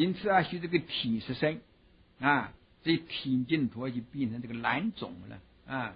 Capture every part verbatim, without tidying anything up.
因此啊，学这个体实生啊，这体净土就变成这个难种了啊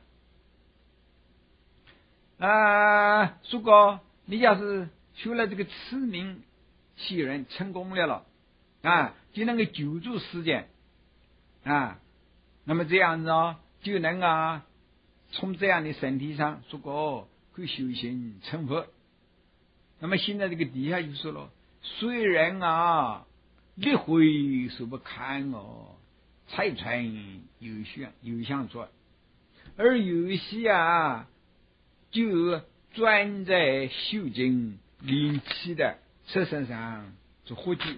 啊！如果你要是学了这个持名习人成功了了啊，就能够救助世间啊，那么这样子哦，就能啊，从这样的身体上，如果可以修行成佛。那么现在这个底下就说了，虽然啊，力慧所不堪哦，财传有相有相说，而有些啊，就专在修经灵气的车身上做活计。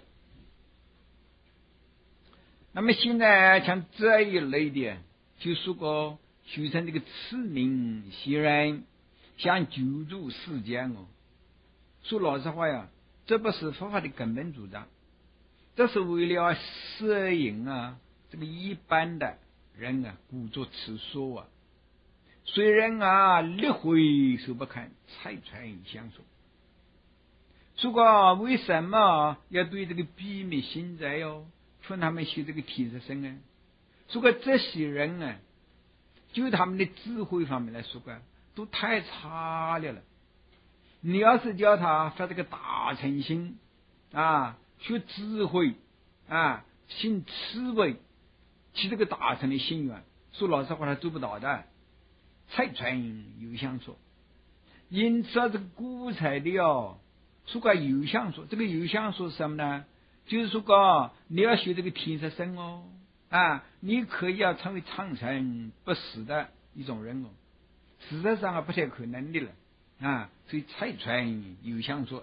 那么现在像这一类的，就说过修成这个持名习人，想救助世间哦。说老实话呀，这不是佛法的根本主张，这是为了摄引啊这个一般的人啊故作持说啊。虽然啊力慧所不堪，财传相说。说过为什么要对这个秘密心在哟，劝他们修这个体实生呢？说过这些人啊，就他们的智慧方面来说过，都太差了了。你要是叫他发这个大乘心啊，学智慧啊，行慈悲，起这个大乘的心愿，说老实话他做不到的。财传有相说，因此啊，这个古才的哦，说个有相说，这个有相说是什么呢？就是说个你要学这个体实生哦啊，你可以要成为长生不死的一种人哦，事实上啊不太可能的了。啊，所以财传有相说。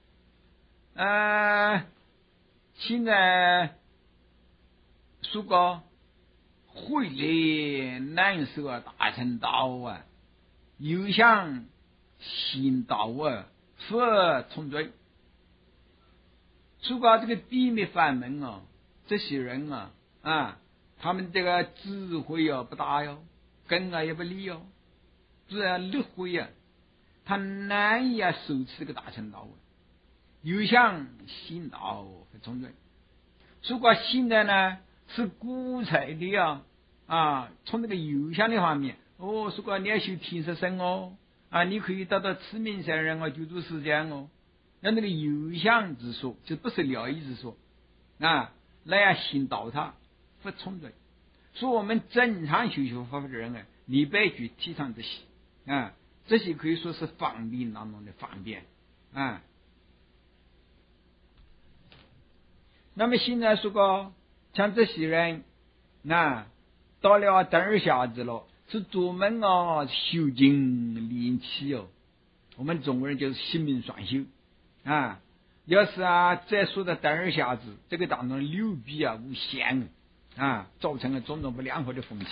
啊，现在说个慧力难受啊，大乘道啊，有相行道啊，佛从罪。说个这个秘密法门啊，这些人啊啊，他们这个智慧啊不大哟，根啊也不利哟，自然力慧啊。他难以啊受持这个大乘道，有相行道和从罪。如果现在呢是古才的啊啊，从这个有相的方面哦，如果你要修体实生哦啊，你可以得到持名善人哦，救度世间哦。那那个有相之说，就不是了义之说啊，来啊行道他不从罪。所以我们正常修学佛法的人啊，你必须提倡这些啊。这些可以说是方便当中的方便啊。那么现在说个像这些人啊，到了等儿下子了，是专门啊修经练气哦。我们中国人就是性命双修啊。要是啊再说的等儿下子，这个当中流弊啊无限啊，造成了种种不良好的风气。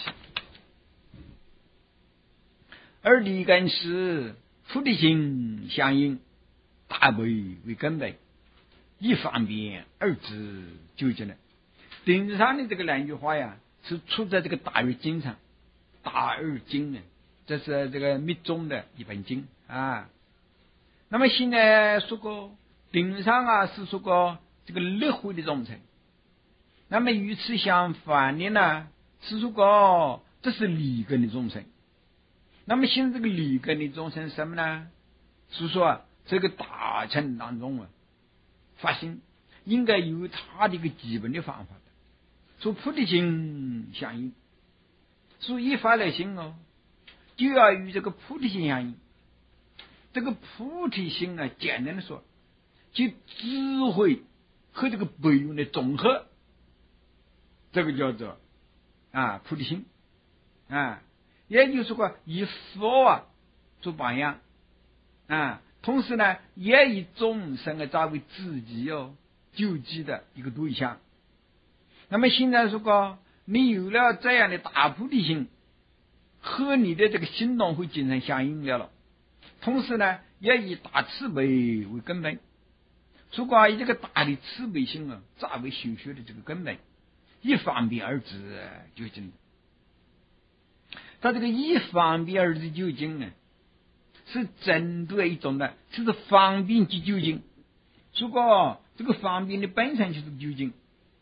而理根是菩提心相应，大悲为根本，一方便二字究竟了。顶上的这个两句话呀，是出在这个大日经上，大日经呢，这是这个密宗的一本经啊。那么现在说过顶上啊是说过这个力慧的众生，那么与此相反的呢是说过这是理根的众生。那么现在这个理根的众生是什么呢？是说啊，这个大乘当中啊，发心应该有他的一个基本的方法的，说菩提心相应，所以一法来行哦，就要与这个菩提心相应。这个菩提心啊，简单的说，就智慧和这个悲用的总和，这个叫做啊菩提心啊。也就是说以佛啊做榜样啊，同时呢也以众生啊作为自己哦救济的一个对象。那么现在说过你有了这样的大菩提心，和你的这个行动会精神相应了了，同时呢也以大慈悲为根本。说过以这个大的慈悲心啊作为修学的这个根本，一方便而止究竟的。他这个一方便而知究竟呢，是针对一种的，就是方便即究竟。如果这个方便的本身就是究竟，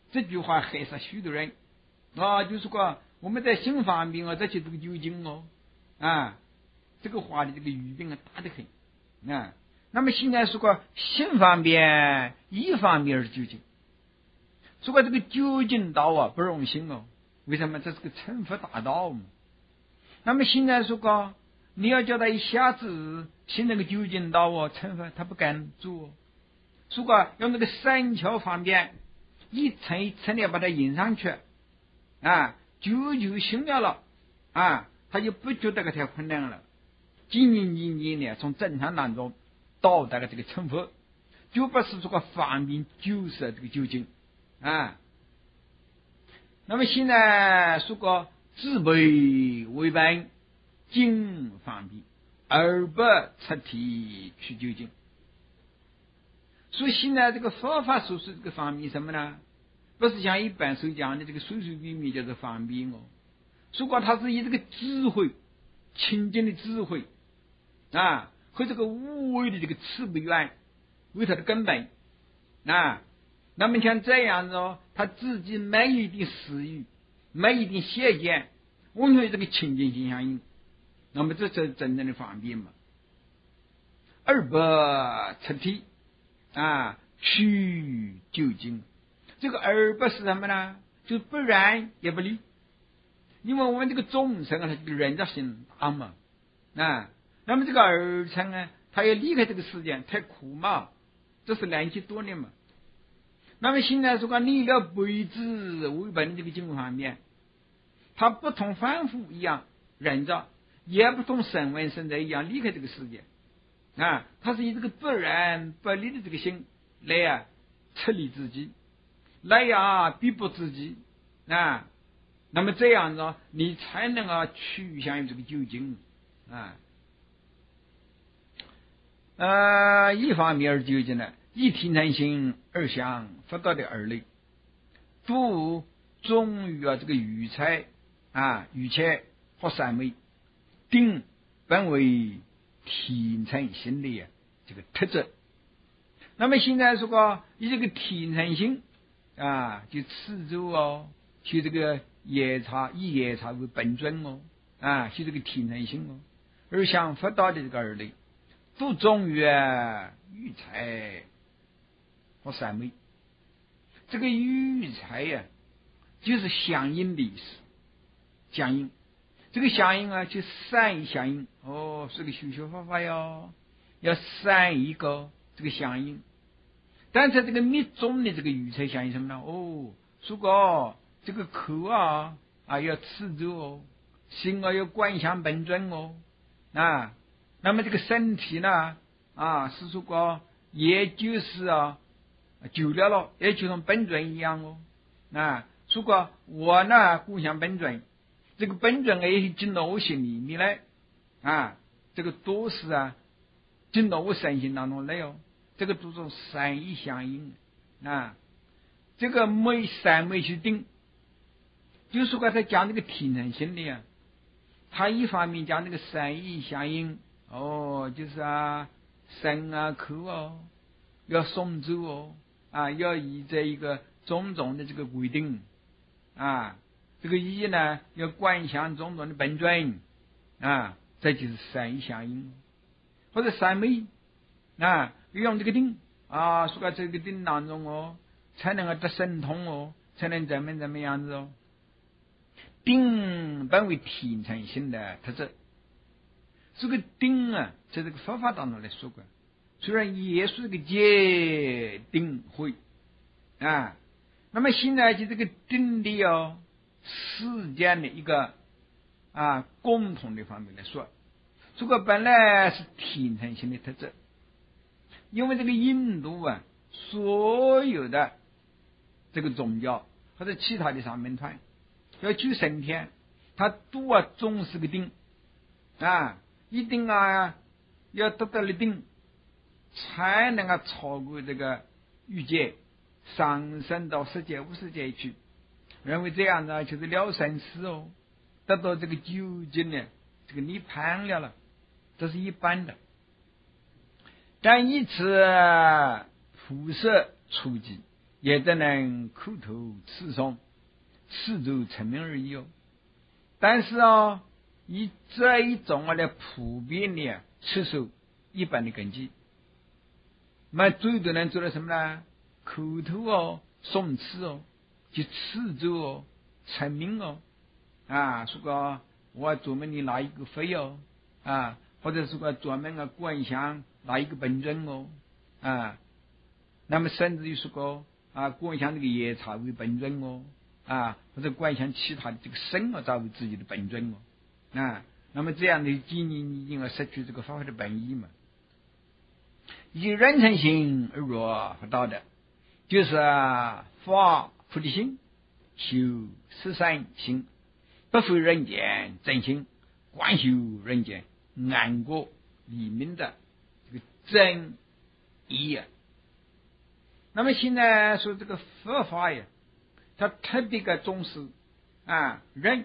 这句话害死许多人啊，就是说我们在性方面啊，这些这个酒精哦啊，这个话的这个语病啊大得很啊。那么现在说过性方面一方面是酒精，说过这个酒精道啊不容性哦，为什么？这是个惩罚大道嘛。那么现在说过你要叫他一下子信那个酒精道哦，惩罚他不敢做哦。说过用那个三桥方面一层一层的把它印上去啊，就就行了了啊，他就不觉得个太困难了，紧紧紧紧的从正常当中到达了这个惩罚，就不是说个方便就是这个酒精啊。那么现在说个自备为本，经方便，而不出体去酒精。所以现在这个佛法所说这个方便什么呢？不是像一般所讲的这个随随便便叫做方便哦。如果它是以这个智慧、清净的智慧啊，和这个无为的这个慈悲愿为它的根本啊，那么像这样子哦，他自己没有一点私欲，没有一点邪见，完全这个清净心相应，那么这是真正的方便嘛。二不出体啊，去究竟，这个而不是什么呢？就不然也不离，因为我们这个众生啊，他这个人的心大嘛啊，那么这个儿称呢，他要离开这个世界太苦嘛，这是来去多年嘛。那么现在说个你了辈子为本这个经方面，他不同凡夫一样人着，也不同声闻生者一样离开这个世界啊，他是以这个不然不离的这个心来啊出离自己，来呀逼迫自己啊，那么这样子你才能够趋向于这个究竟啊。呃，一方面而究竟呢，一体难行，二相佛道的二类，都忠于啊这个愚才啊愚切和三昧，定本为体成心的这个特质。那么现在说过以这个体成心啊，就持咒哦，学这个夜叉以夜叉为本尊哦啊，学这个体成心哦，而像佛道的这个二类，都忠于愚才和三昧。这个愚才呀、啊，就是相应的意思，相应。这个相应啊，就善意相应哦，是个修修法法哟，要善一个这个相应。但是这个密宗的这个愚才相应什么呢？哦，如果这个口啊啊要持咒哦，心啊要观想本尊哦啊，那么这个身体呢啊是说过也就是啊久了了，也就像本尊一样哦啊，如果我呢观想本尊，这个本尊也进到我心里面来啊，这个都是啊进到我身心当中来哦。这个都是三意相应啊，这个没三没去定，就是说他讲这个体能性的呀，他一方面讲这个三意相应哦，就是啊身啊口哦要诵咒哦啊，要依这一个种种的这个规定啊，这个意呢要观想种种的本尊啊，这就是三意相应，或者三昧啊。用这个定啊，说在这个定当中哦，才能够得神通哦，才能怎么怎么样子哦。定本为体成心的特质，这个定啊，在这个佛法当中来说过，虽然也是个戒定慧啊，那么现在就这个定的哦，世间的一个啊共同的方面来说，这个本来是体成心的特质。因为这个印度啊，所有的这个宗教或者其他的上门团要求升天，他都啊重视个定啊，一定啊要得到了定，才能够超过这个欲界，上升到十界无世界去。认为这样呢，就是了生死哦，得到这个究竟呢，这个涅槃了了，这是一般的。但以此辐射初级， 也只能口头词诵，此就成名而已哦。但是哦，以这一种啊来普遍的持守一般的根基，那最多能做到什么呢？口头哦，诵词哦，就词咒哦，成名哦，啊，说个我专门的拿一个费哦，啊，或者是个专门的观想拿一个本尊哦，啊，那么甚至于说个啊，观想这个夜叉为本尊哦，啊，或者观想其他的这个神啊作为自己的本尊哦，啊，那么这样的几年已经要失去这个法法的本意嘛。以人成心而若不道的，就是啊，发菩提心，修十善心，不负人间真心，观修人间安国利民的这个真义啊。那么现在说这个佛法呀，他特别的重视啊人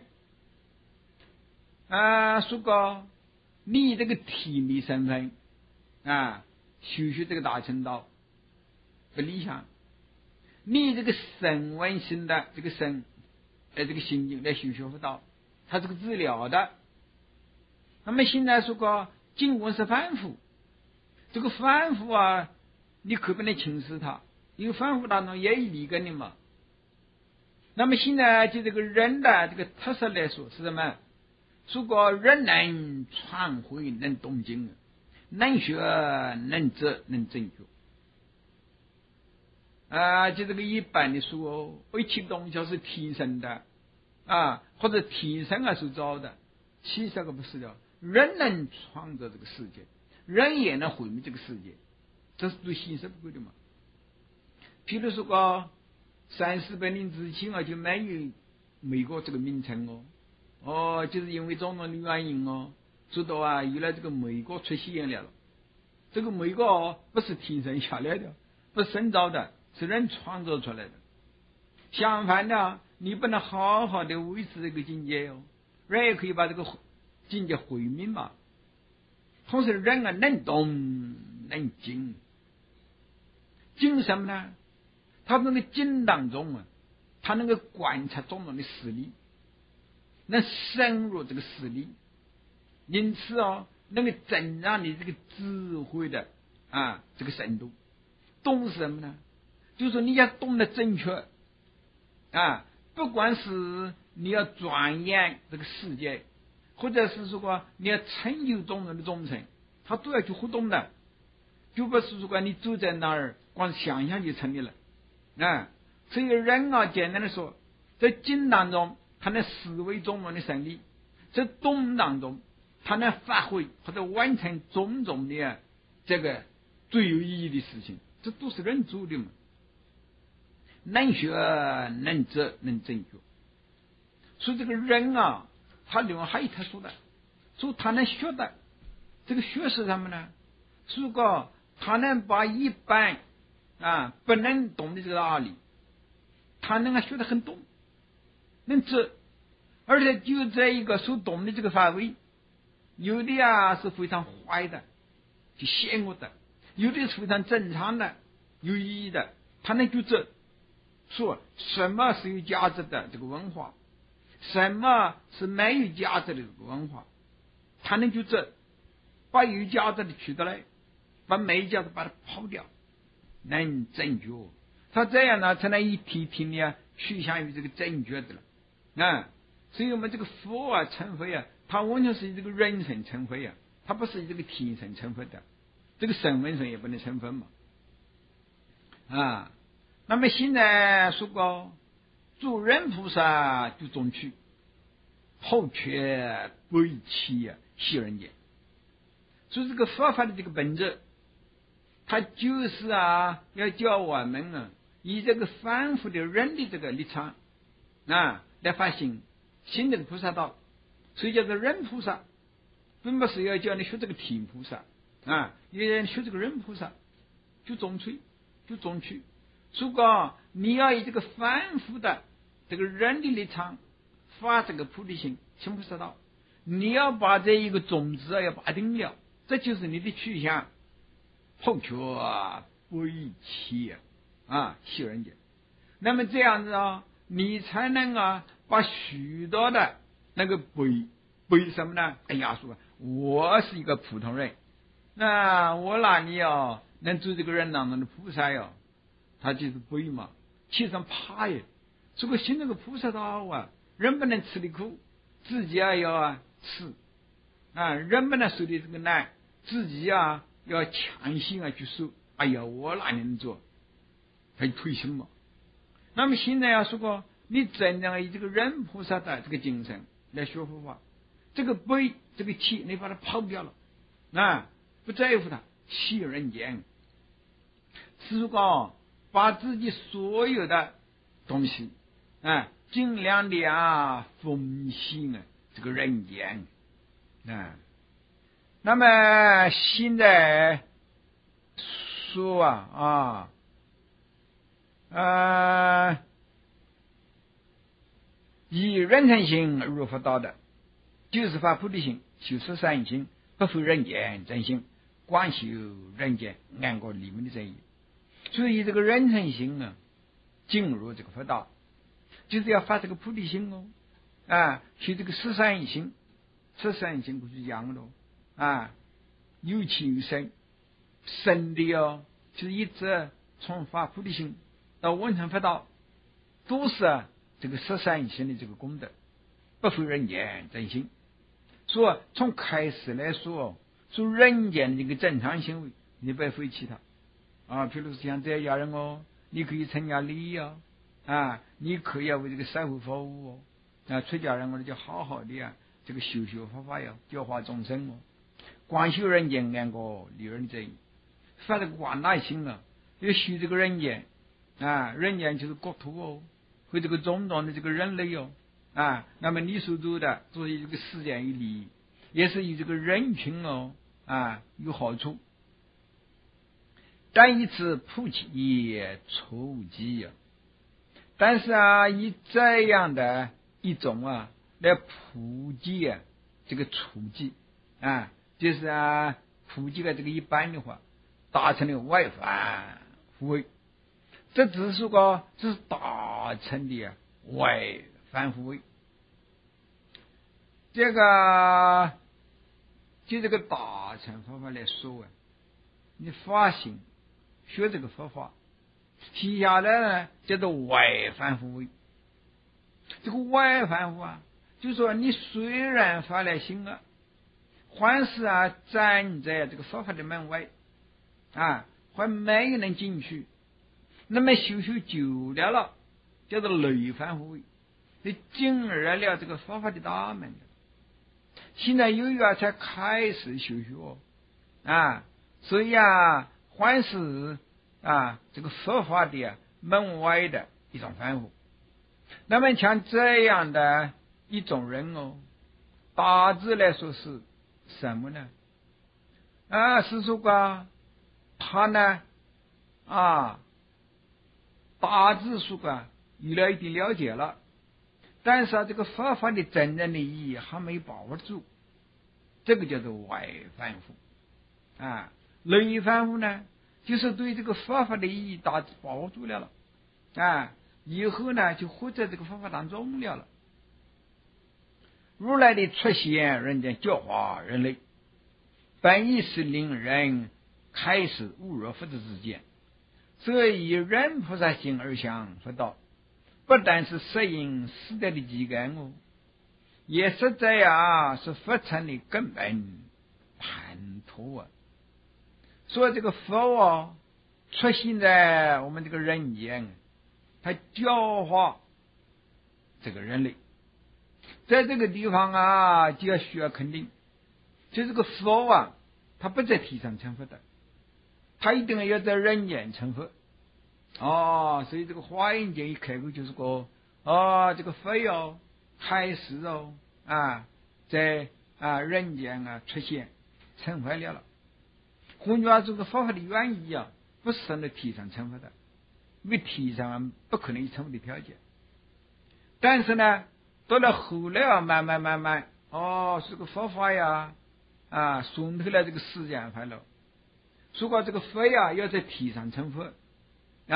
啊，说个你这个体力身份啊，修学这个大乘道不理想，你这个神问心的这个神呃这个心境来修学佛道，它是个治疗的。那么现在说个尽管是反复，这个反复啊，你可不能轻视它，因为反复当中也有利根的嘛。那么现在就这个人的这个特色来说是什么？说个人能传会，能动静，能学能知能正觉啊，就这个一般的说会启动就是提升的啊，或者提升啊所造的，其实这个不是的。人能创造这个世界，人也能毁灭这个世界，这是对现实不够的嘛。譬如说个三四百年之前啊，就没有美国这个名称哦，哦，就是因为种种的原因哦，知道啊，原来这个美国出现了，这个美国哦不是天生下来的，不是神造的，是人创造出来的。相反的，你不能好好的维持这个境界哦，人也可以把这个境界毁灭嘛。同时人啊能动能静，静什么呢？他那个静当中啊，他能够观察种种的事理，能深入这个事理，因此哦，能够增长你这个智慧的啊这个深度。懂是什么呢？就是说你要懂得正确啊，不管是你要钻研这个世界，或者是说过你要成就种种的忠诚，他都要去互动的，就不是说你走在那儿光想象就成立了啊。所以人啊，简单的说，在静当中他能思维种种的胜利，在动当中他能发挥或者完成种种的这个最有意义的事情，这都是人做的嘛。能学能知能正觉，所以这个人啊，他另外还有特殊的，所以他能学的这个学是什么呢？如果他能把一般啊不能懂的这个道理，他能够学得很懂，能知，而且就在一个所懂的这个范围，有的啊是非常坏的，就邪恶的，有的是非常正常的，有意义的，他能就知说什么是有价值的这个文化，什么是没有价值的这个文化，他能就知，把有价值的取得来，把没价值把它抛掉，能正确。他这样呢，才能一体体的趋向于这个正确的了啊。所以我们这个佛啊成佛啊，他完全是以这个人生成佛啊，他不是以这个天生成佛的，这个身份上也不能成佛嘛啊。那么现在说过做人菩萨就中取，后却不以弃啊喜人间。所以这个佛法的这个本质，它就是啊要教我们啊以这个反复的人的这个立场啊来发心新的菩萨道。所以叫做人菩萨，并不是要叫你学这个天菩萨啊，也要学这个人菩萨，就中取就中取。如果你要以这个反复的这个人的立场发这个菩提心行菩萨道，你要把这一个种子啊要把定了，这就是你的去向，后求啊不以弃啊啊喜人间。 那么这样子啊，你才能啊把许多的那个背背什么呢？哎呀，说我是一个普通人，那我哪里啊能做这个人当中的菩萨哟？他就是背嘛，气上怕耶。如果信那个菩萨道啊，人不能吃的苦，自己啊要啊吃啊，人不能受的这个难，自己啊要强行啊去受。哎呀，我哪里能做？他就推心嘛。那么现在啊，说过你真正以这个人菩萨的这个精神来学佛法，这个悲这个气你把它抛掉了啊，不在乎它，喜人间。如果把自己所有的东西啊，尽量的啊奉献啊这个人间啊。那么现在说啊啊呃，以人成心入佛道的，就是发菩提心，修十善行，不负人间真心，广修人间安国利民的正义。所以这个人成心啊，进入这个佛道，就是要发这个菩提心哦，啊，修这个十善行，十善行不是一样的啊，有情有深，深的哦，就是一直从发菩提心到完成佛道，都是啊这个十善行的这个功德，不负人间真心。说从开始来说，说人间的这个正常行为，你不要废弃它。啊，譬如像这家人哦，你可以成家立业啊，啊，你可以要为这个社会服务哦，啊，出家人我们就好好的啊，这个修修法法呀，教化众生哦，广修人间安国利人正义，发这个广大心啊，要修这个人间啊，人间就是国土哦，和这个种种的这个人类哦，啊，那么你所做的作为这个实践与利益，也是与这个人群哦啊有好处。但以此普及初级呀，但是啊，以这样的一种啊来普及啊这个初级啊，就是啊普及了这个一般的话，达成了外凡福慧，这只是个这是达成的啊外凡福慧。这个就这个达成方法来说啊，你发现学这个佛法，接下来呢叫做外凡福慧。这个外凡福啊，就是说你虽然发了心啊，还是啊站在这个佛法的门外啊，还没有能进去，那么修修久了了，叫做内凡福慧，你进而了这个佛法的大门。现在由于啊才开始修学啊，所以啊还是啊这个佛法的、啊、门外的一种凡夫。那么像这样的一种人哦，大致来说是什么呢？啊，是说啊，他呢啊，大致说啊有了一定了解了，但是啊这个佛法的真正的意义还没把握住，这个叫做外凡夫啊。内凡夫呢，就是对这个佛法的意义大致把握住了了啊，以后呢就活在这个佛法当中了了。如来的出现，人家教化人类，本意是令人开始悟入佛的之见，所以人菩萨心而向佛道，不但是适应时代的基根哦，也实在啊是佛成的根本盘托啊。所以这个佛啊出现在我们这个人间，他教化这个人类，在这个地方啊就要需要肯定，就这个佛啊他不在地上成佛的，他一定要在人间成佛哦。所以这个华严经一开口就是说哦，这个佛哦开始哦啊在啊人间啊出现成佛了了。换句话说，这个佛法的原意啊不是在地上成佛的，因为地上不可能有成佛的条件。但是呢到了后来啊慢慢慢慢哦这个佛法呀啊顺透了这个时间快乐，如果这个佛呀要在地上成佛啊，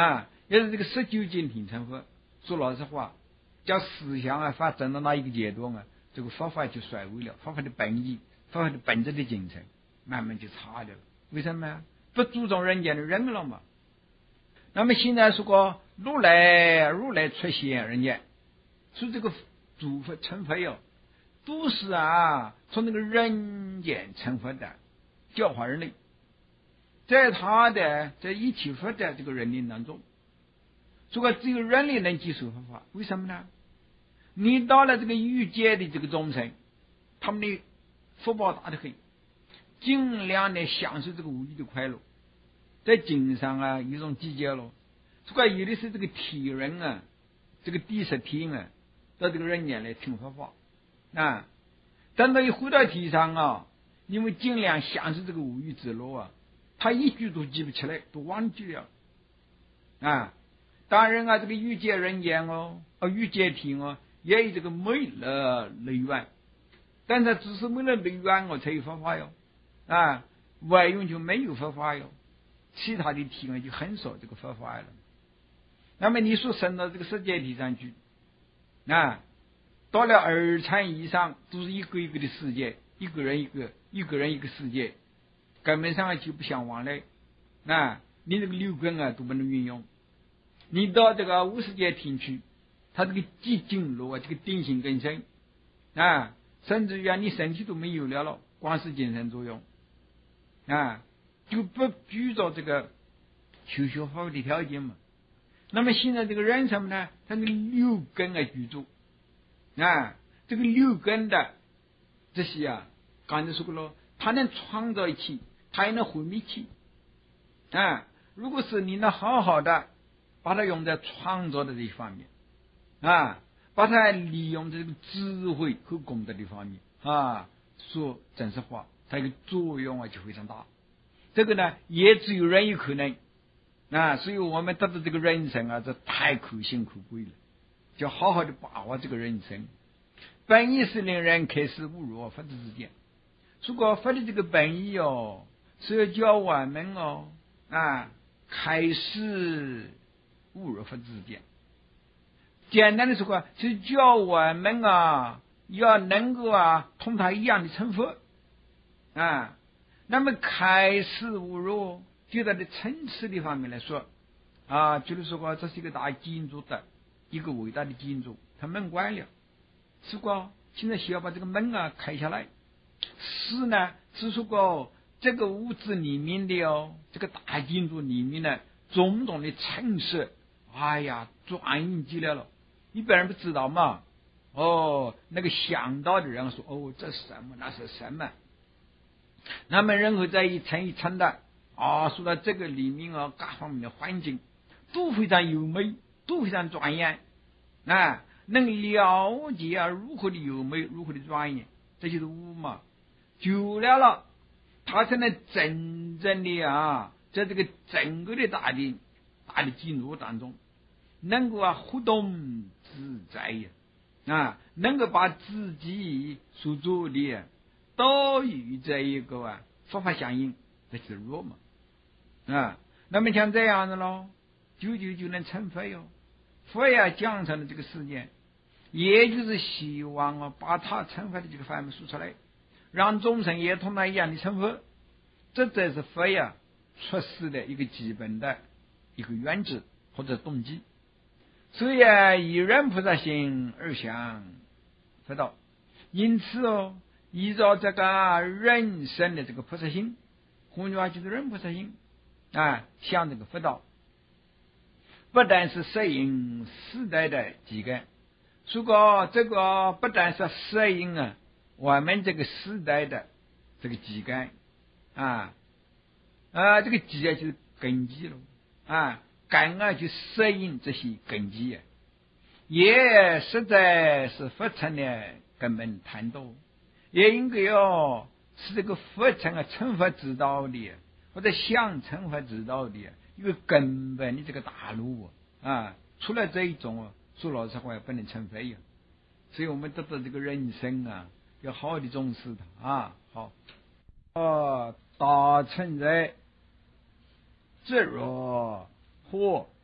也是这个十九禁听成佛。说老实话，叫思想啊发展到那一个阶段啊，这个佛法就衰微了，佛法的本意，佛法的本质的精神慢慢就差掉了。为什么呀？不注重人间的人了嘛。那么现在说过如来如来出现人间，说这个诸佛成佛哟，都是啊从那个人间成佛的，教化人类，在他的在一起佛的这个人类当中，如果只有人类能接受佛法，为什么呢？你到了这个欲界的这个众生，他们的福报大得很，尽量的享受这个无欲的快乐，在经上啊有一种计较了。如果有的是这个体人啊，这个第十天啊，到这个人间来听佛法啊，等到一回到地上啊，因为尽量享受这个无欲之乐啊，他一句都记不起来，都忘记了啊。当然啊，这个欲界人间哦，啊欲界天哦，也有这个美乐乐园，但是只是为了乐园哦才有佛法哟，啊，外用就没有佛法哟，其他的天啊就很少这个佛法了。那么你说升到这个世界体上去，啊，到了二禅以上，都是一个一个的世界，一个人一个，一个人一个世界，根本上就不相往来，啊，你这个六根啊都不能运用。你到这个无世界天去，他这个寂静路啊，这个定性更深啊，甚至于啊，你身体都没有了了，光是精神作用啊，就不具着这个修学法的条件嘛。那么现在这个人什么呢？他这个六根啊居住啊，这个六根的这些啊，刚才说过了，他能创造一起，他也能毁灭起啊。如果是你能好好的把它用在创造的这一方面啊，把它利用这个智慧和功德的方面啊，说真实话，它一个作用啊就非常大。这个呢，也只有人有可能啊，所以我们得到这个人生啊，这太可幸可贵了，就好好的把握这个人生。本意是令人开始悟入佛之之见。如果佛的这个本意哦，是要教我们哦啊，开始悟入佛之之见。简单的说啊，是教我们啊，要能够啊，同他一样的成佛啊。那么开始悟入，就在这层次的方面来说啊，就是说过这是一个大建筑的一个伟大的建筑，它门关了，是过现在需要把这个门啊开下来。是呢，是说过这个屋子里面的哦，这个大建筑里面呢，种种的陈设，哎呀，转眼极了了，一般人不知道嘛。哦，那个想到的人说，哦，这是什么？那是什么？那么然后再一层一层的啊，说到这个里面啊，各方面的环境都非常优美，都非常庄严啊，能了解啊如何的优美，如何的庄严，这就是悟嘛。久了了，他才能真正的啊，在这个整个的大的大的建筑当中，能够啊活动自在呀啊，能够把自己所做的都与这一个啊佛法相应，这是弱嘛啊。那么像这样的咯，久久就能成佛哟。佛呀降成了这个世界，也就是希望啊把他成佛的这个法门说出来，让众生也同他一样的成佛。这才是佛呀出世的一个基本的一个原则或者动机。所以啊，以人菩萨心而想佛道，因此哦，依照这个人生的这个菩萨心，换句话就是人菩萨心啊，向这个佛道，不但是适应时代的基根，如果这个不但是适应啊我们这个时代的这个基根啊啊，这个基啊就是根基了啊，根啊就适应这些根基啊，也实在是佛成的根本谈道，也应该要是这个佛成啊成佛之道的，或者想成佛之道的一个根本的这个大路啊，除了这一种啊，说老实话也不能成佛呀。所以我们得到这个人生啊，要好好的重视它啊。好，哦，大乘者，智若火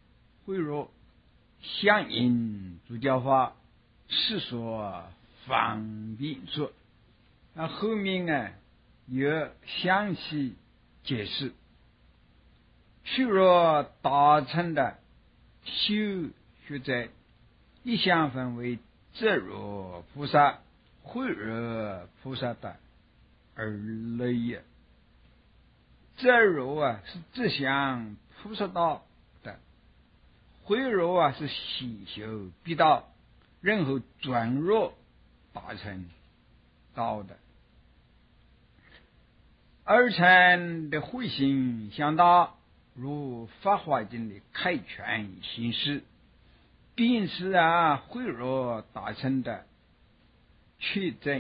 慧若，相应诸教法，世说方便说。那后面呢有详细解释。虚若大乘的修学者，一向分为智若菩萨、慧若菩萨的二类也。智若啊是自相菩萨道的，慧若啊是喜修必道，任何转弱大乘道的。二乘的慧心相大，如法华经的开权行施，并是啊慧若大乘的确证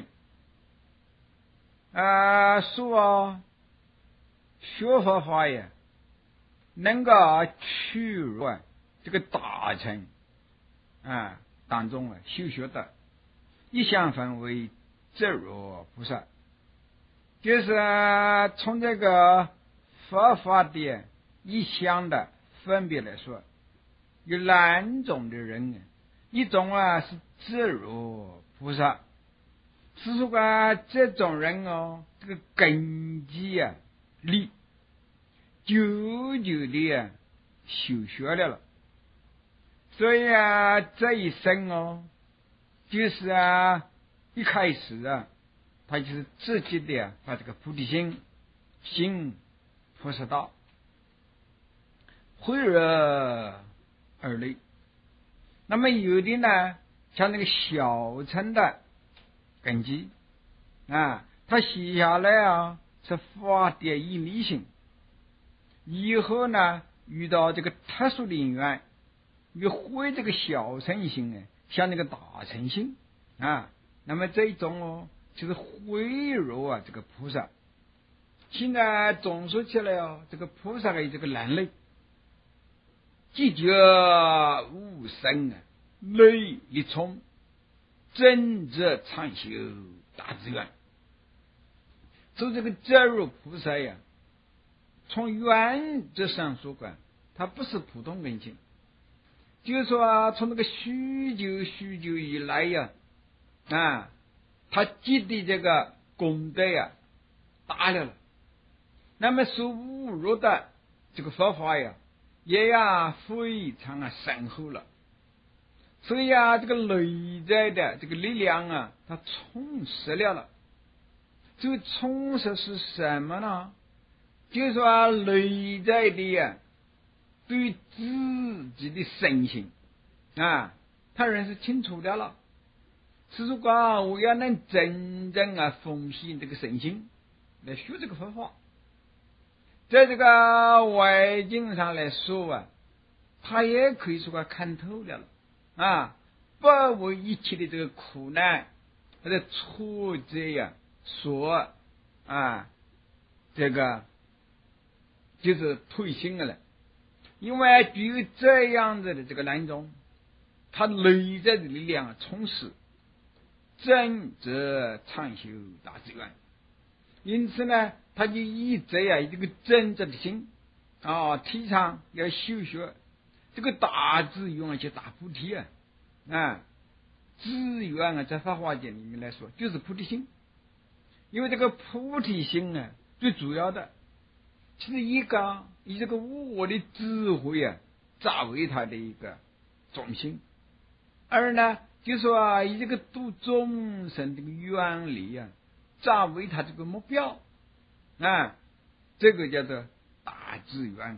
啊，说啊学佛法呀，能够取入啊这个大乘啊当中啊修学的，一向分为智若菩萨，就是啊从这个佛法的一向的分别来说，有两种的人，一种啊是智若菩萨，是说啊这种人哦，这个根基啊力久久的啊修学了了，所以啊这一生哦，就是啊一开始啊，他就是自己的啊把这个菩提心行菩萨道。慧若二类。那么有的呢，像那个小乘的根基啊，他写下来啊是法的一理性，以后呢遇到这个特殊的因缘，又会这个小乘性呢像那个大乘性啊，那么这一种哦就是慧若啊这个菩萨。现在总说起来哦，这个菩萨的这个难类，即觉无生啊，内力冲，真则常修大自愿。说这个智若菩萨呀，从原则上说管，它不是普通根性，就是说啊，从那个许久许久以来呀，啊，他积的这个功德呀大了了，那么所悟入的这个佛法呀，也呀非常啊深厚了，所以啊这个内在的这个力量啊，它充实了了。这个充实是什么呢？就是说啊内在的呀，对自己的身心啊，他认识清楚的了。是说啊，我要能真正啊奉献这个身心来学这个佛法，在这个外境上来说啊，他也可以说啊看透了了啊，不为一切的这个苦难或者挫折呀所啊这个就是退心了，因为只有这样子的这个人中，他内在的力量充实，真则常修大自愿。因此呢，他就一直呀这个真正的心啊，提倡要修学这个大自愿去大菩提啊啊，自愿啊，在法华经里面来说就是菩提心，因为这个菩提心啊，最主要的其实一个以这个无我的智慧啊，作为他的一个中心，二呢就说啊，以这个度众生这个愿力啊，作为他这个目标啊，这个叫做大自愿。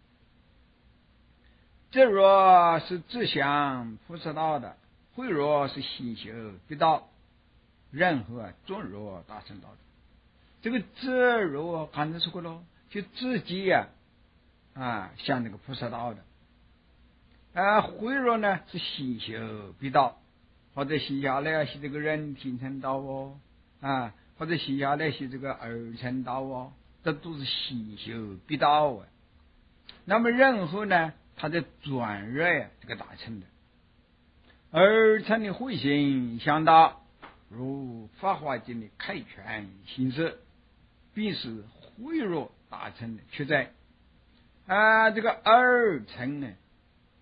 这若是自相菩萨道的，慧若是心修必道，任何啊众若大乘道的。这个智若刚才说过了，就自己呀 啊, 啊像那个菩萨道的啊，慧若呢是心修必道，或者写下来是这个人天乘道哦啊，或者写下来是这个二乘道哦，这都是心修必道啊。那么任何呢，他在转入这个大乘的二乘的慧心相大，如法华经的开权行施，必是慧若大乘的缺在啊。这个二乘呢，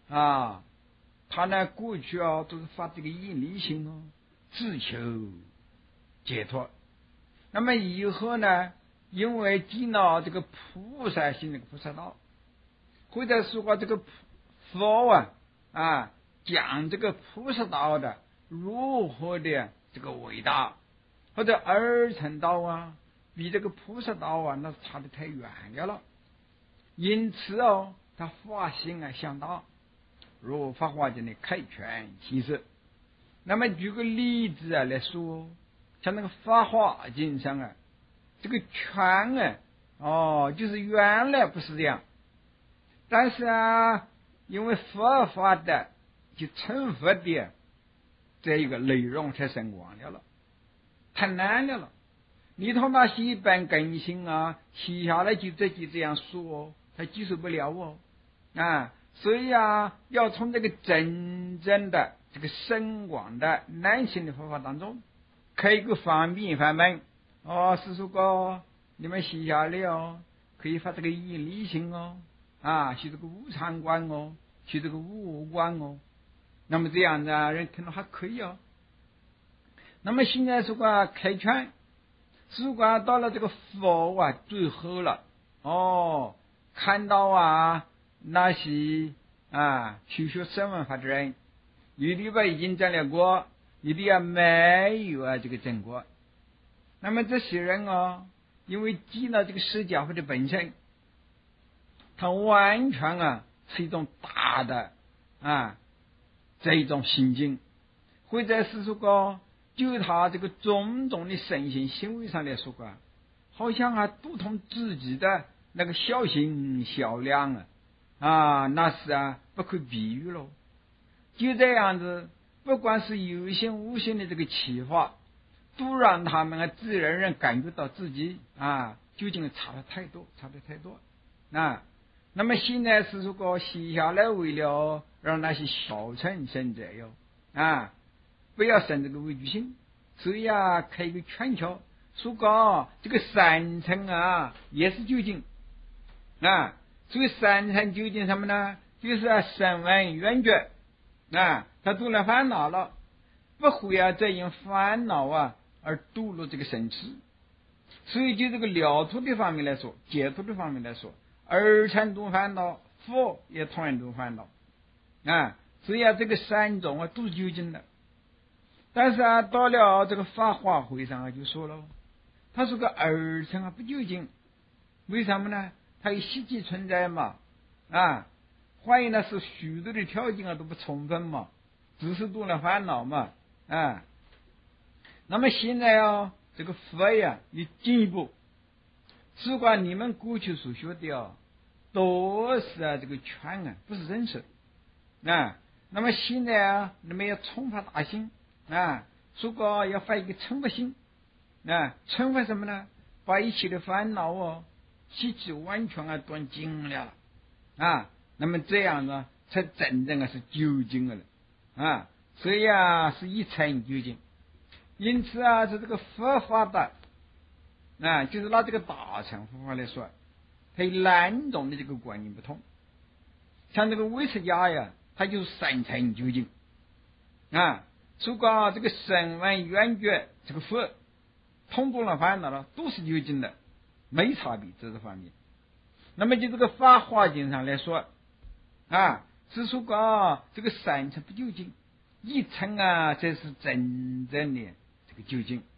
啊，他呢过去啊都是发这个引力心哦，自求解脱。那么以后呢，因为进了这个菩萨行这个菩萨道，或者说过这个佛啊啊讲这个菩萨道的如何的这个伟大，或者二乘道啊，比这个菩萨道啊那是差得太远了。因此哦，他发心啊向大，如法华经的开权行事。那么举个例子啊来说，像那个法华经上啊，这个权啊，哦，就是原来不是这样，但是啊，因为佛法的就成佛的这一个内容太深广了了，太难了了。你同那些一般更新啊，写下来就这就这样说，他接受不了哦啊。所以啊，要从这个真正的这个深广的难行的佛法当中，开一个方便法门哦，是说过你们写下来哦，可以发这个引力心哦，啊，写这个无常观哦，写这个无我观哦，那么这样子啊，人可能还可以哦。那么现在说过开权，如果到了这个佛啊最后了哦，看到啊那些啊修学声闻法的人，有的吧已经证了果，有的啊没有啊这个证果。那么这些人啊，因为记了这个释迦佛的本身，他完全啊是一种大的啊这一种心境，或者是说过就他这个种种的身心行为上来说过，好像啊都同自己的那个小心小量啊啊那是啊不可比喻喽。就这样子，不管是有心无心的这个启发，都让他们啊自然人感觉到自己啊究竟差的太多，差的太多啊。那么现在是如果写下来，为了让那些小乘生者哟啊，不要生这个畏惧心，所以啊开一个劝窍，说过这个三乘啊也是究竟啊。所以三乘究竟什么呢？就是啊声闻缘觉啊，他度了烦恼了，不会啊再因烦恼啊而堕入这个生死。所以就这个了脱的方面来说，解脱的方面来说，二乘度烦恼，佛也同样度烦恼啊。所以啊这个三种啊都是究竟的。但是啊到了这个法华会上啊就说了，他说个二乘啊不究竟，为什么呢？他有习气存在嘛啊，怀疑呢是许多的条件啊都不充分嘛，只是度了烦恼嘛啊。那么现在啊这个佛呀又进一步，只管你们过去所学的啊都是啊这个权啊不是真实啊。那么现在啊你们要重发大心啊，说过要发一个成佛心啊，成佛什么呢？把一切的烦恼哦习气完全啊断尽了啊，那么这样呢才真正啊是究竟了啊。所以啊是一乘究竟。因此啊是这个佛法的啊，就是拿这个大乘佛法来说，它有两种的这个观念不同。像这个唯识家呀，它就是三乘究竟啊，说过这个声闻缘觉这个佛通通了烦恼了都是究竟的，没差别这个方面。那么就这个法华经上来说啊，是说过这个三乘不究竟，一乘啊才是真正的这个究竟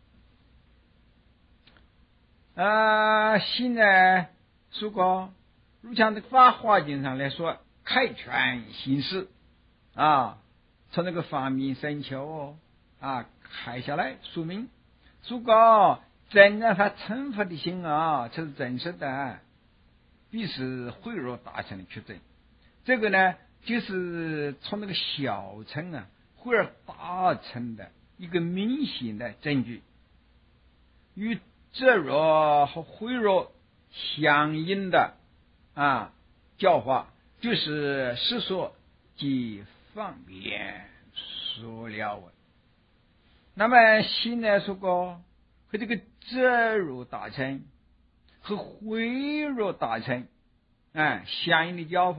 啊。现在说过如像这个法华经上来说，开权行事啊，从那个方面深求哦啊开下来说明，说过真正发成佛的心啊才是真实的，必是慧若大乘的确证。这个呢就是从那个小乘啊慧而大乘的一个明显的证据。与这若和慧若相应的啊教化，就是世说即方便说了。那么现在说过和这个这若大乘和慧若大乘啊相应的教法，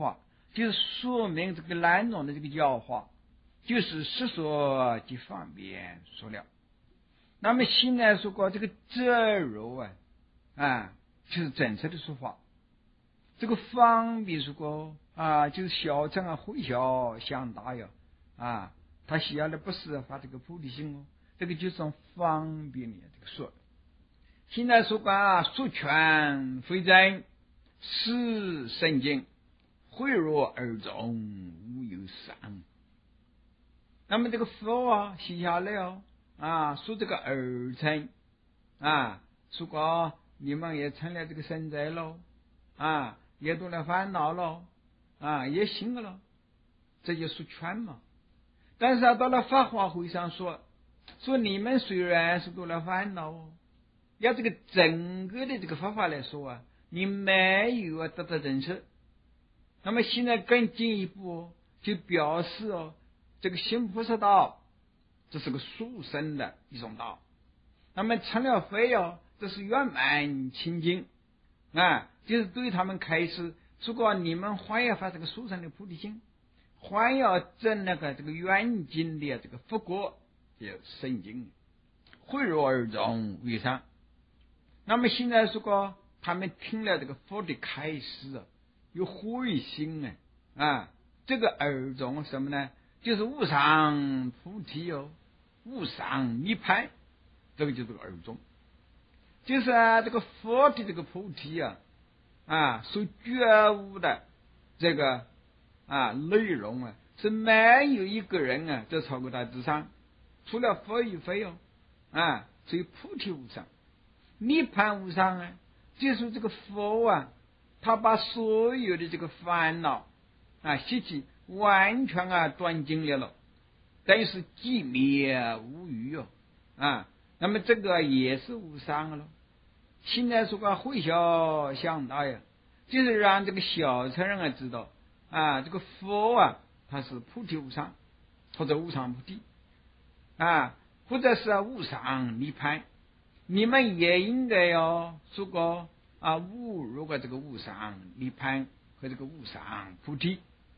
就是说明这个南农的这个教化，就是实说即方便说了。那么现在说过这个遮柔啊，啊，就是正确的说法。这个方便说过啊，就是小乘啊，会小向大呀，啊，他需要的不是发这个菩提心哦，这个就是方便的这个说。现在说过啊，说权非真，是圣经，慧若而中，无有伤。那么这个佛啊，写下来哦，啊，说这个儿臣啊，说过你们也成了这个圣者喽，啊，也都来烦恼喽，啊，也信了，这就是权嘛。但是啊，到了法华会上说，说你们虽然是都来烦恼哦，要这个整个的这个方法来说啊，你没有啊得到认识。那么现在更进一步就表示哦，这个行菩萨道，这是个殊胜的一种道。那么成了非哦，这是圆满清净啊，就是对他们开始，如果你们还要发这个殊胜的菩提心，还要证那个这个远近的这个佛果，也圣经慧若而中为上。那么现在如果他们听了这个佛的开示啊，有慧心啊，啊，这个而中什么呢？就是无上菩提哦，无上涅槃，这个就是而中，就是啊这个佛的这个菩提啊，啊所觉悟的这个啊内容啊，是没有一个人啊在超过他之上，除了佛与非哦，啊，所以菩提无上。涅槃无上啊，就是这个佛啊，他把所有的这个烦恼啊习气完全啊断尽了了，等于是寂灭无余哦，啊，那么这个也是无上了。现在说个会小向大呀，就是让这个小乘人啊知道啊，这个佛啊他是菩提无上，或者无上菩提啊，或者是啊无上涅槃。你们也应该要说过啊，悟如果这个无上涅槃和这个无上菩提。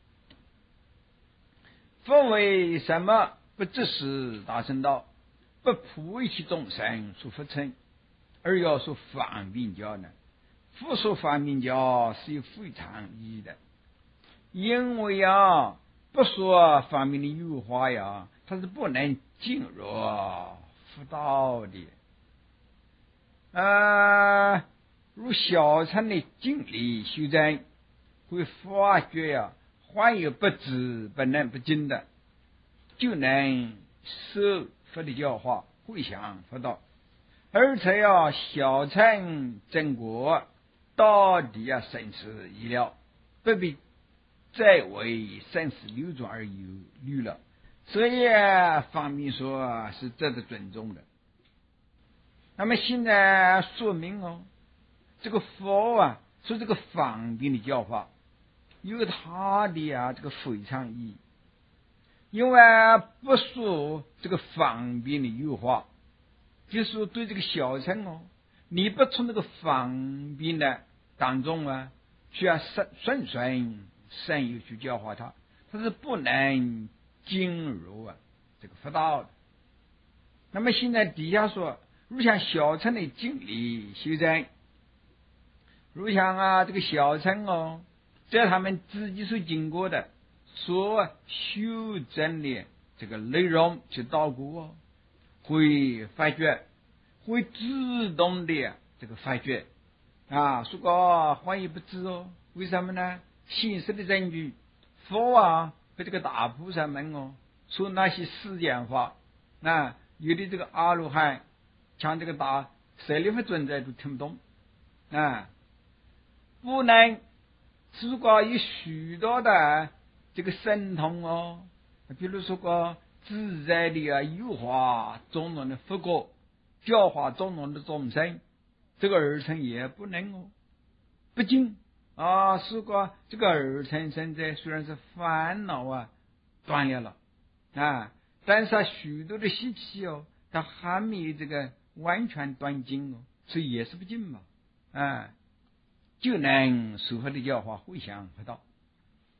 佛为什么不只是大乘道，不普为其众生所不成，而要说方便教呢？佛说方便教是有非常意义的，因为啊，不说方便的有话呀，它是不能进入佛道的。啊，如小乘的经历修正，会发觉呀、啊，还有不知不能不精的，就能受佛的教化，回向佛道。而且要、啊、小乘正果，到底要生死意料，不必再为生死流转而忧虑了。所以、啊、方便说是值得尊重的。那么现在说明哦，这个佛啊，说这个方便的教法，有他的啊这个非常意义。因为不说这个方便的诱惑，就是对这个小乘哦，你不从这个方便的当中啊，需要顺顺顺善友去教化他，他是不能进入啊这个佛道的。那么现在底下说，如像小乘的经历修正，如像啊这个小乘哦，在他们自己所经过的所修正的这个内容去捣鼓哦，会发觉，会自动的这个发觉啊，说个话也不知哦，为什么呢？现实的证据，佛啊和这个大菩萨们哦，说那些世间法，啊，有的这个阿罗汉，像这个大舍利弗尊者都听不懂啊，不能，如果有许多的这个神通哦，比如说个自在的啊诱化众人的佛果，教化众人的众生，这个二乘也不能哦，不仅啊，是个这个二乘生者虽然是烦恼啊断了了啊，但是啊许多的习气哦，它还没有这个完全断尽哦，所以也是不尽嘛啊，就能受佛的教化回向佛道。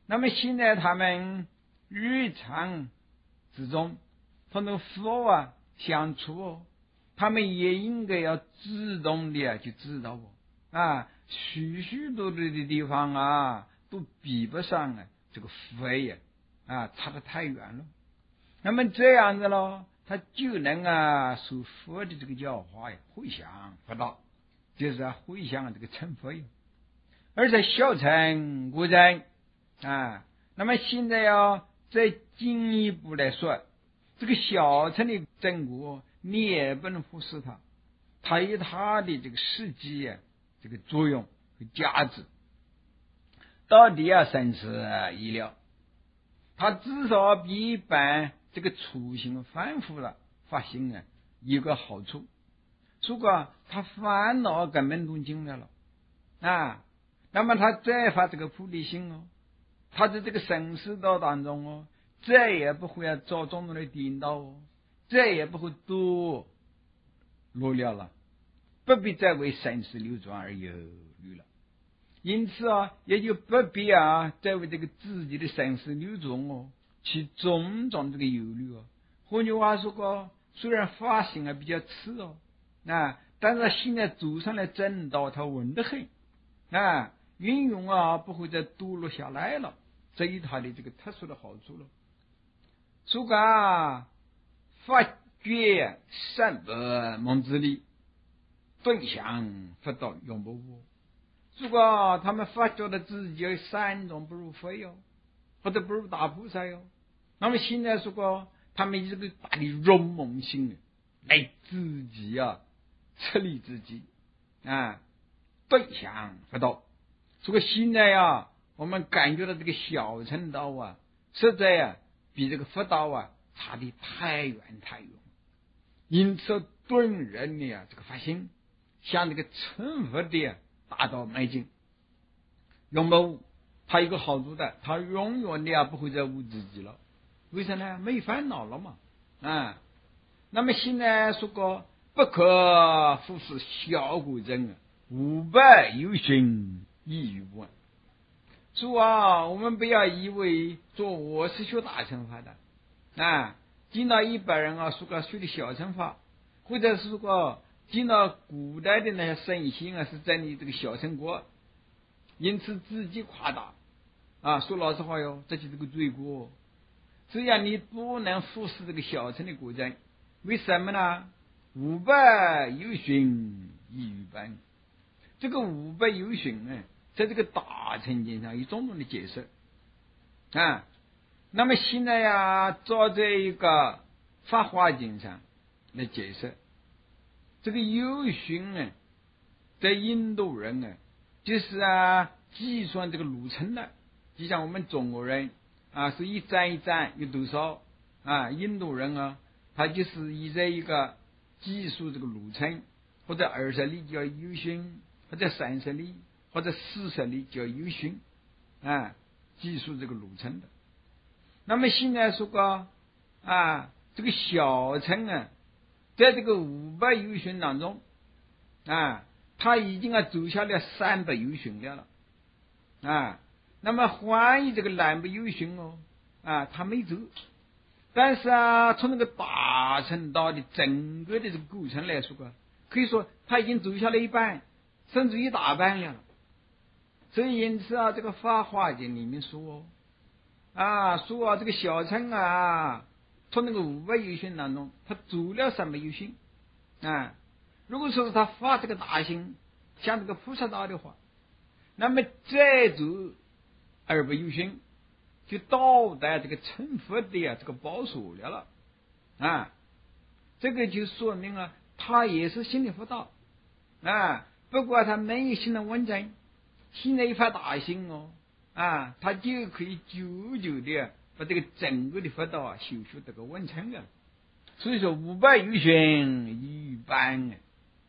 那么现在他们日常之中同那佛啊相处哦，他们也应该要自动的啊就知道哦啊，许许多多的地方啊都比不上啊这个佛呀啊，差得太远了。那么这样子咯，他就能啊受佛的这个教化呀，回向佛道，就是啊回向这个成佛呀。而且小乘古人啊，那么现在要再进一步来说，这个小乘的正果，你也不能忽视它，它有它的这个实际啊这个作用和价值。到底啊生死意料，它至少比一般这个初心反复了发心啊有个好处。如果他烦恼根本都进来了啊，那么他再发这个菩提心哦，他在这个生死道当中哦，再也不会要遭众多的颠倒哦，再也不会多落了了，不必再为生死流转而忧虑了。因此啊，也就不必啊再为这个自己的生死流转哦去种种这个忧虑哦。换句话说过，虽然发心啊比较迟哦啊，但是现在走上来正道，它稳得很啊，运用啊不会再堕落下来了，这有它的这个特殊的好处了。所以啊，发觉三百梦之力，顿向佛道永不误。如果他们发觉了自己有三种不如佛哟，或者不如大菩萨哟，那么现在说过他们这个大的勇猛心来自己啊策立自己啊顿向佛道。所以现在啊我们感觉到这个小乘道啊实在啊比这个佛道啊差的太远太远，因此顿人的啊这个发心向这个成佛的啊大道迈进。永不误，它有个好处的，它永远的啊不会再误自己了。为什么呢？没烦恼了嘛啊。那么现在说过不可忽视小果真啊，五百有寻一于不问。说啊，我们不要以为做我是学大乘法的啊，见到一般人啊说个学的小乘法，或者是说见到古代的那些圣贤啊是真的这个小乘国，因此自己夸大啊，说老实话哟，这就是个罪过。这样你不能忽视这个小乘的果真，为什么呢？五百有寻一于本，这个五百有寻呢，在这个大乘经上有种种的解释啊。那么现在呀，照在一个法华经上来解释，这个有寻呢，在印度人呢，就是啊计算这个路程的，就像我们中国人啊是一站一站有多少啊，印度人啊他就是以这一个计数这个路程，或者二十里叫有寻，或者三十里或者四十里叫有寻啊，计数这个路程的。那么现在说过啊，这个小乘啊，在这个五百有寻当中啊，他已经啊走下了三百有寻了了啊。那么关于这个南北有寻哦啊，他没走，但是啊，从那个大乘道的整个的这个过程来说啊，可以说他已经走下了一半，甚至一大半了。所以因此啊，这个法华经里面说啊，说啊这个小乘啊，从那个五百有寻当中，他走了三百有寻啊。如果说是他发这个大心，像这个菩萨道的话，那么再走二百有寻，就到达这个成佛的啊这个宝所了了啊。这个就说明了他也是心理佛道啊，不过他没有心的稳正，心的一发大心哦啊，他就可以久久的把这个整个的佛道啊修修这个稳成了。所以说五百有寻一般啊，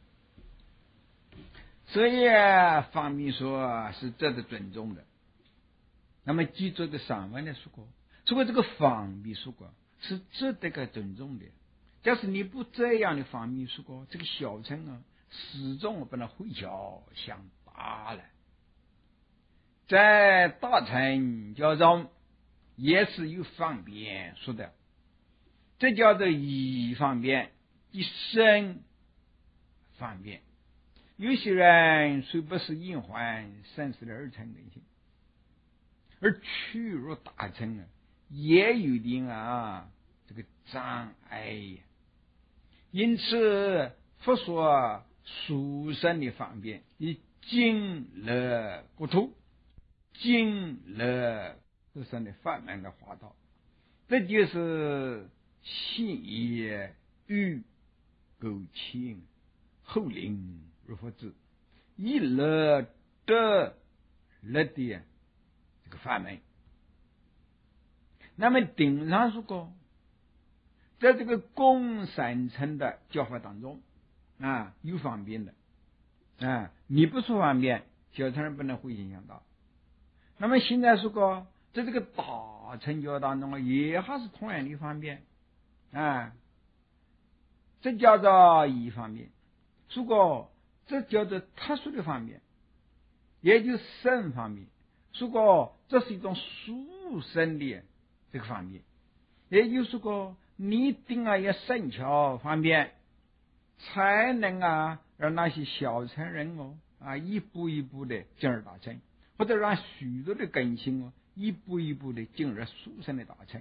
所以啊方面说是值得尊重的。那么记住个上文的说过，说过这个方面说过是值得个尊重的。假使你不这样的方面说过，这个小乘啊始终把它混淆相大了。 在大乘教中也是有方便说的，这叫做一方便，一生方便。有些人虽不是隐患生死的二乘根性，而去入大乘啊，也有点啊这个障碍。因此佛说殊胜的方便，以净乐国土，净乐自身的法门的化道，这就是信业欲苟情后灵如佛智，以乐得乐的这个法门。那么顶上说过，在这个共三乘的教法当中啊，有方便的啊，你不说方便，小乘人不能会影响到。那么现在说过，在这个大乘教当中啊，也还是同样的方便啊，这叫做一方面。说过这叫做特殊的方便，也就是生方面。说过这是一种殊胜的这个方便，也就是说过你一定啊要善巧方便，才能啊让那些小乘人哦啊一步一步的进入大乘，或者让许多的根性哦一步一步的进入殊胜的大乘。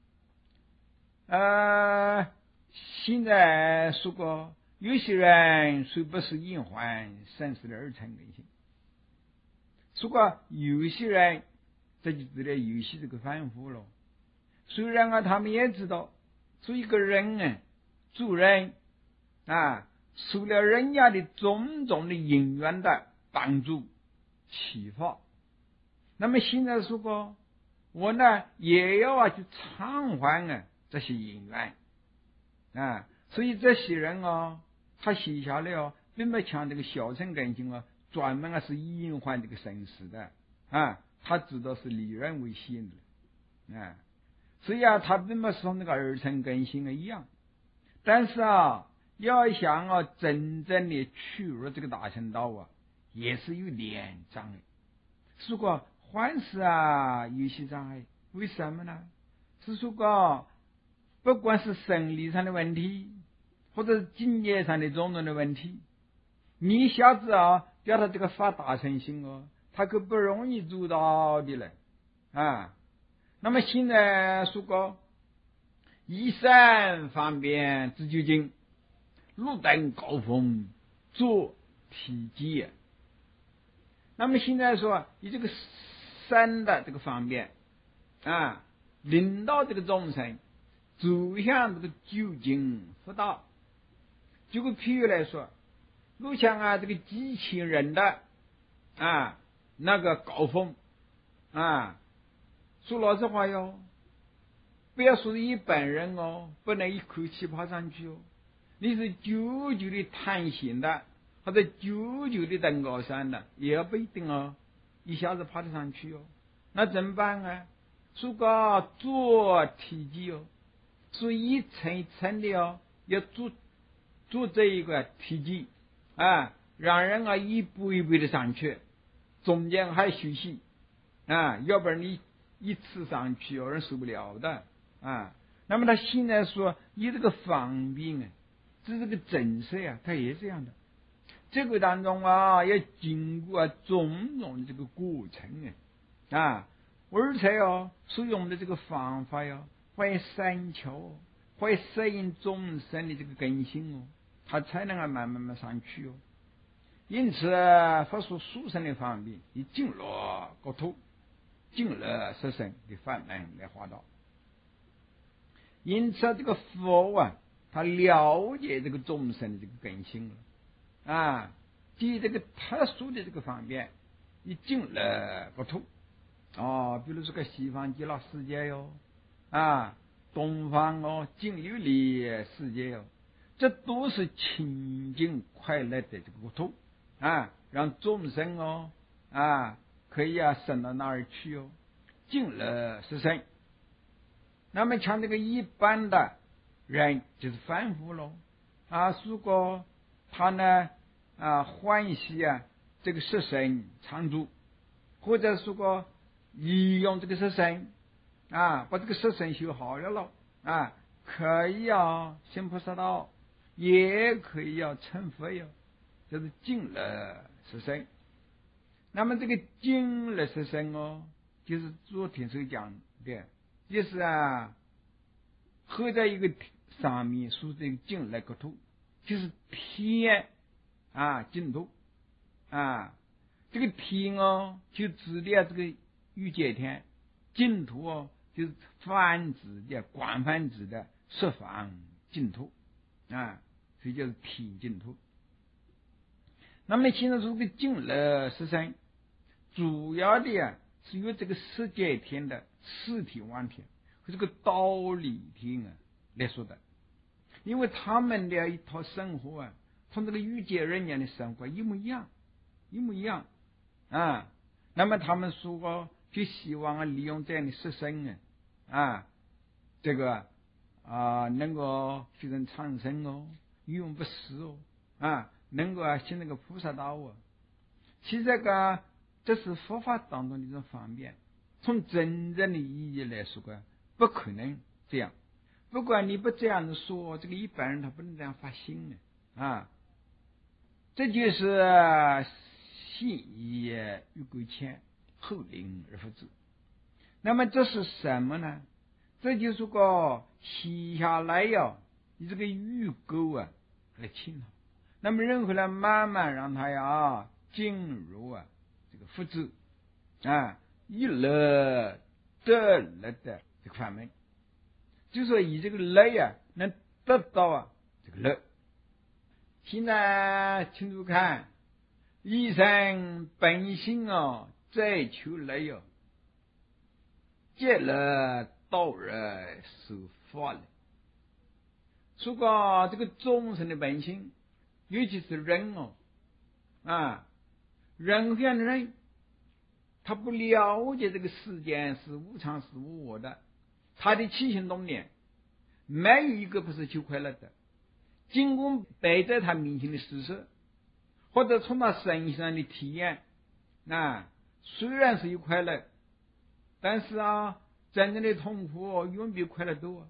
呃，现在说过有些人虽不是隐患生死的二乘根性，说过有些人这就指的有些这个凡夫了。虽然啊他们也知道做一个人啊做人啊受了人家的种种的因缘的帮助启发，那么现在说过我呢也要啊去偿还啊这些因缘啊，所以这些人啊他写下来哦，并不像这个小乘根性啊专门啊是隐患这个生死的啊，他知道是利人为先的啊，所以啊他并不是和那个二乘根性啊一样，但是啊要想啊真正的去入这个大乘道啊，也是有点障碍。如果凡事啊有些障碍，为什么呢？是说过不管是生理上的问题，或者是境界上的种种的问题，你一下子啊叫他这个发大乘心哦，他可不容易做到的了啊。那么现在说过一山方便自究竟，路登高峰做体积。那么现在说以这个山的这个方便啊，领导这个众生走向这个究竟佛道。就个譬如来说，如像啊这个机器人的啊那个高峰啊，说老实话哟，不要说一般人哦，不能一口气爬上去哦，你是久久的探险的，或者久久的登高山的，也不一定哦，一下子爬得上去哦。那怎么办啊？说个做体积哦，所以一层一层的哦，要做做这一个体积啊，让人啊一步一步的上去，中间还休息啊，要不然你一次上去有人受不了的啊。那么他现在说以这个方便啊，这是个震慑啊，他也这样的。这个当中啊，要经过啊种种的这个过程啊，啊，而且哦，所用的这个方法哟、啊，会善巧哦，会适应众生的这个根性哦，他才能够慢慢慢上去哦。因此啊，佛说殊胜的方便，以净乐国土、净乐十圣的法门来化道。因此这个佛啊，他了解这个众生的这个根性了啊，基于这个特殊的这个方便，以净乐国土哦，比如说个西方极乐世界哟，啊，东方哦净琉璃世界哟，这都是清净快乐的这个国土啊，让众生哦啊可以啊升到那儿去哦，净乐十圣。那么像这个一般的人就是凡夫喽啊，如果他呢啊欢喜啊这个十圣常住或者说个利用这个色身啊，把这个色身修好了了啊，可以啊行菩萨道，也可以要成佛哟，就是净乐色身。那么这个净乐色身哦，就是昨天所讲的，就是啊合在一个上面说这个净乐国土，就是天啊净土啊，这个天哦就指的这个欲界天，净土哦就是泛指的广泛指的十方净土啊，所以就是天净土。那么现在说这个净乐色身，主要的啊是由这个世界天的四体王天和这个道理天啊来说的，因为他们的一套生活啊，同这个欲界人间的生活一模一样，一模一样啊。那么他们说就希望啊利用这样的色身啊啊，这个啊能够使人长生哦，永不死哦啊，能够啊行那个菩萨道哦。其实这个这是佛法当中的一种方便，从真正的意义来说啊，不可能这样。不过你不这样子说，这个一般人他不能这样发心呢啊。这就是信以欲归前，后灵而不知。那么这是什么呢？这就是个吸下来哟，你这个欲钩啊来侵他，那么然后呢慢慢让他呀进入啊这个福智啊一乐得乐的这个法门，就说以这个乐呀能得到啊这个乐。现在请注看，一生本性哦在求乐哟，见了道人受法了。说过这个众生的本性，尤其是人哦啊，人这样的人，他不了解这个世间是无常是无我的，他的起心动念没有一个不是求快乐的。尽管摆在他面前的事实，或者从他身上的体验，那虽然是有快乐，但是啊，真正的痛苦远比快乐多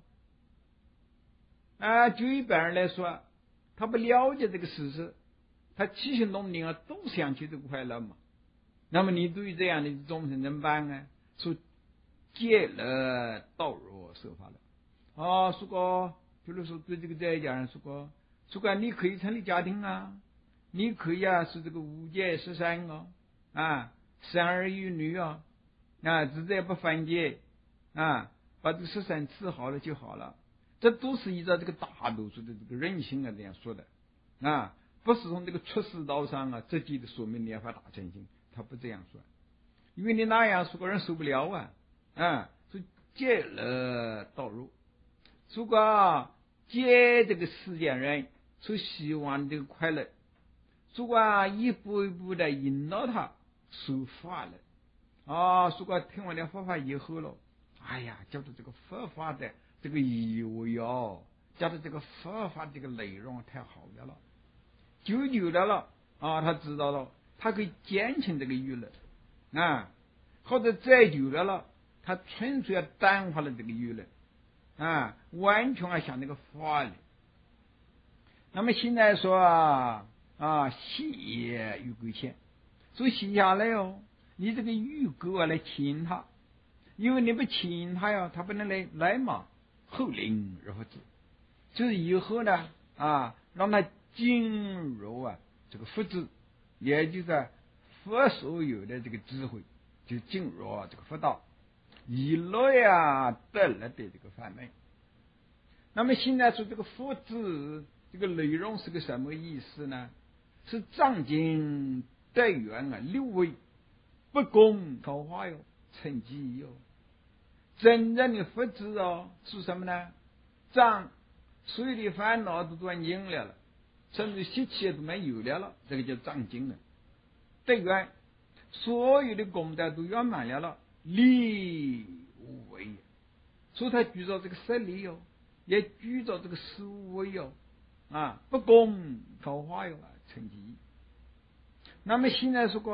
啊。就一般人来说，他不了解这个事实，他起心动念啊，都想去这个快乐嘛。那么你对于这样的众生怎么办呢？说戒了道若受法了啊，说过。比如说对这个在家人说过，说过你可以成立家庭啊，你可以啊是这个五戒十善哦啊，生儿育女啊，啊自在不犯戒啊，把这个十善治好了就好了。这都是依照这个大多数的这个人性啊这样说的啊，不是从这个出世道上啊直接的说明念法大乘性，他不这样说，因为你那样说个人受不了啊啊，所以戒了道入。如果借这个世间人所希望这个快乐，如果一步一步的引导他受法了啊，如果听完了佛法以后了，哎呀，觉得这个佛法的这个意味哦，觉得这个佛法这个内容太好了了，久久的了啊，他知道了，他可以减轻这个娱乐啊，或者再久了了，他纯粹要淡化了这个娱乐。啊，完全啊像那个法理。那么现在说啊啊，吸也欲归前，所以吸下来哦，你这个欲钩啊来牵它，因为你不牵它呀，它不能来来嘛，后灵而不知。就是以后呢啊，让它进入啊这个福智，也就是佛所有的这个智慧，就进入啊这个佛道。以乐呀得乐的这个范围。那么现在说这个佛智这个内容是个什么意思呢？是藏经德源啊六位不共桃花哟，成绩哟。真正的佛智哦是什么呢？藏所有的烦恼都断尽了了，甚至习气都没有了了，这个叫藏经了。德源所有的功德都圆满了了。力无为，所以他举着这个实力哟，也举着这个实无为哟，啊，不共桃花哟，成绩。那么现在说过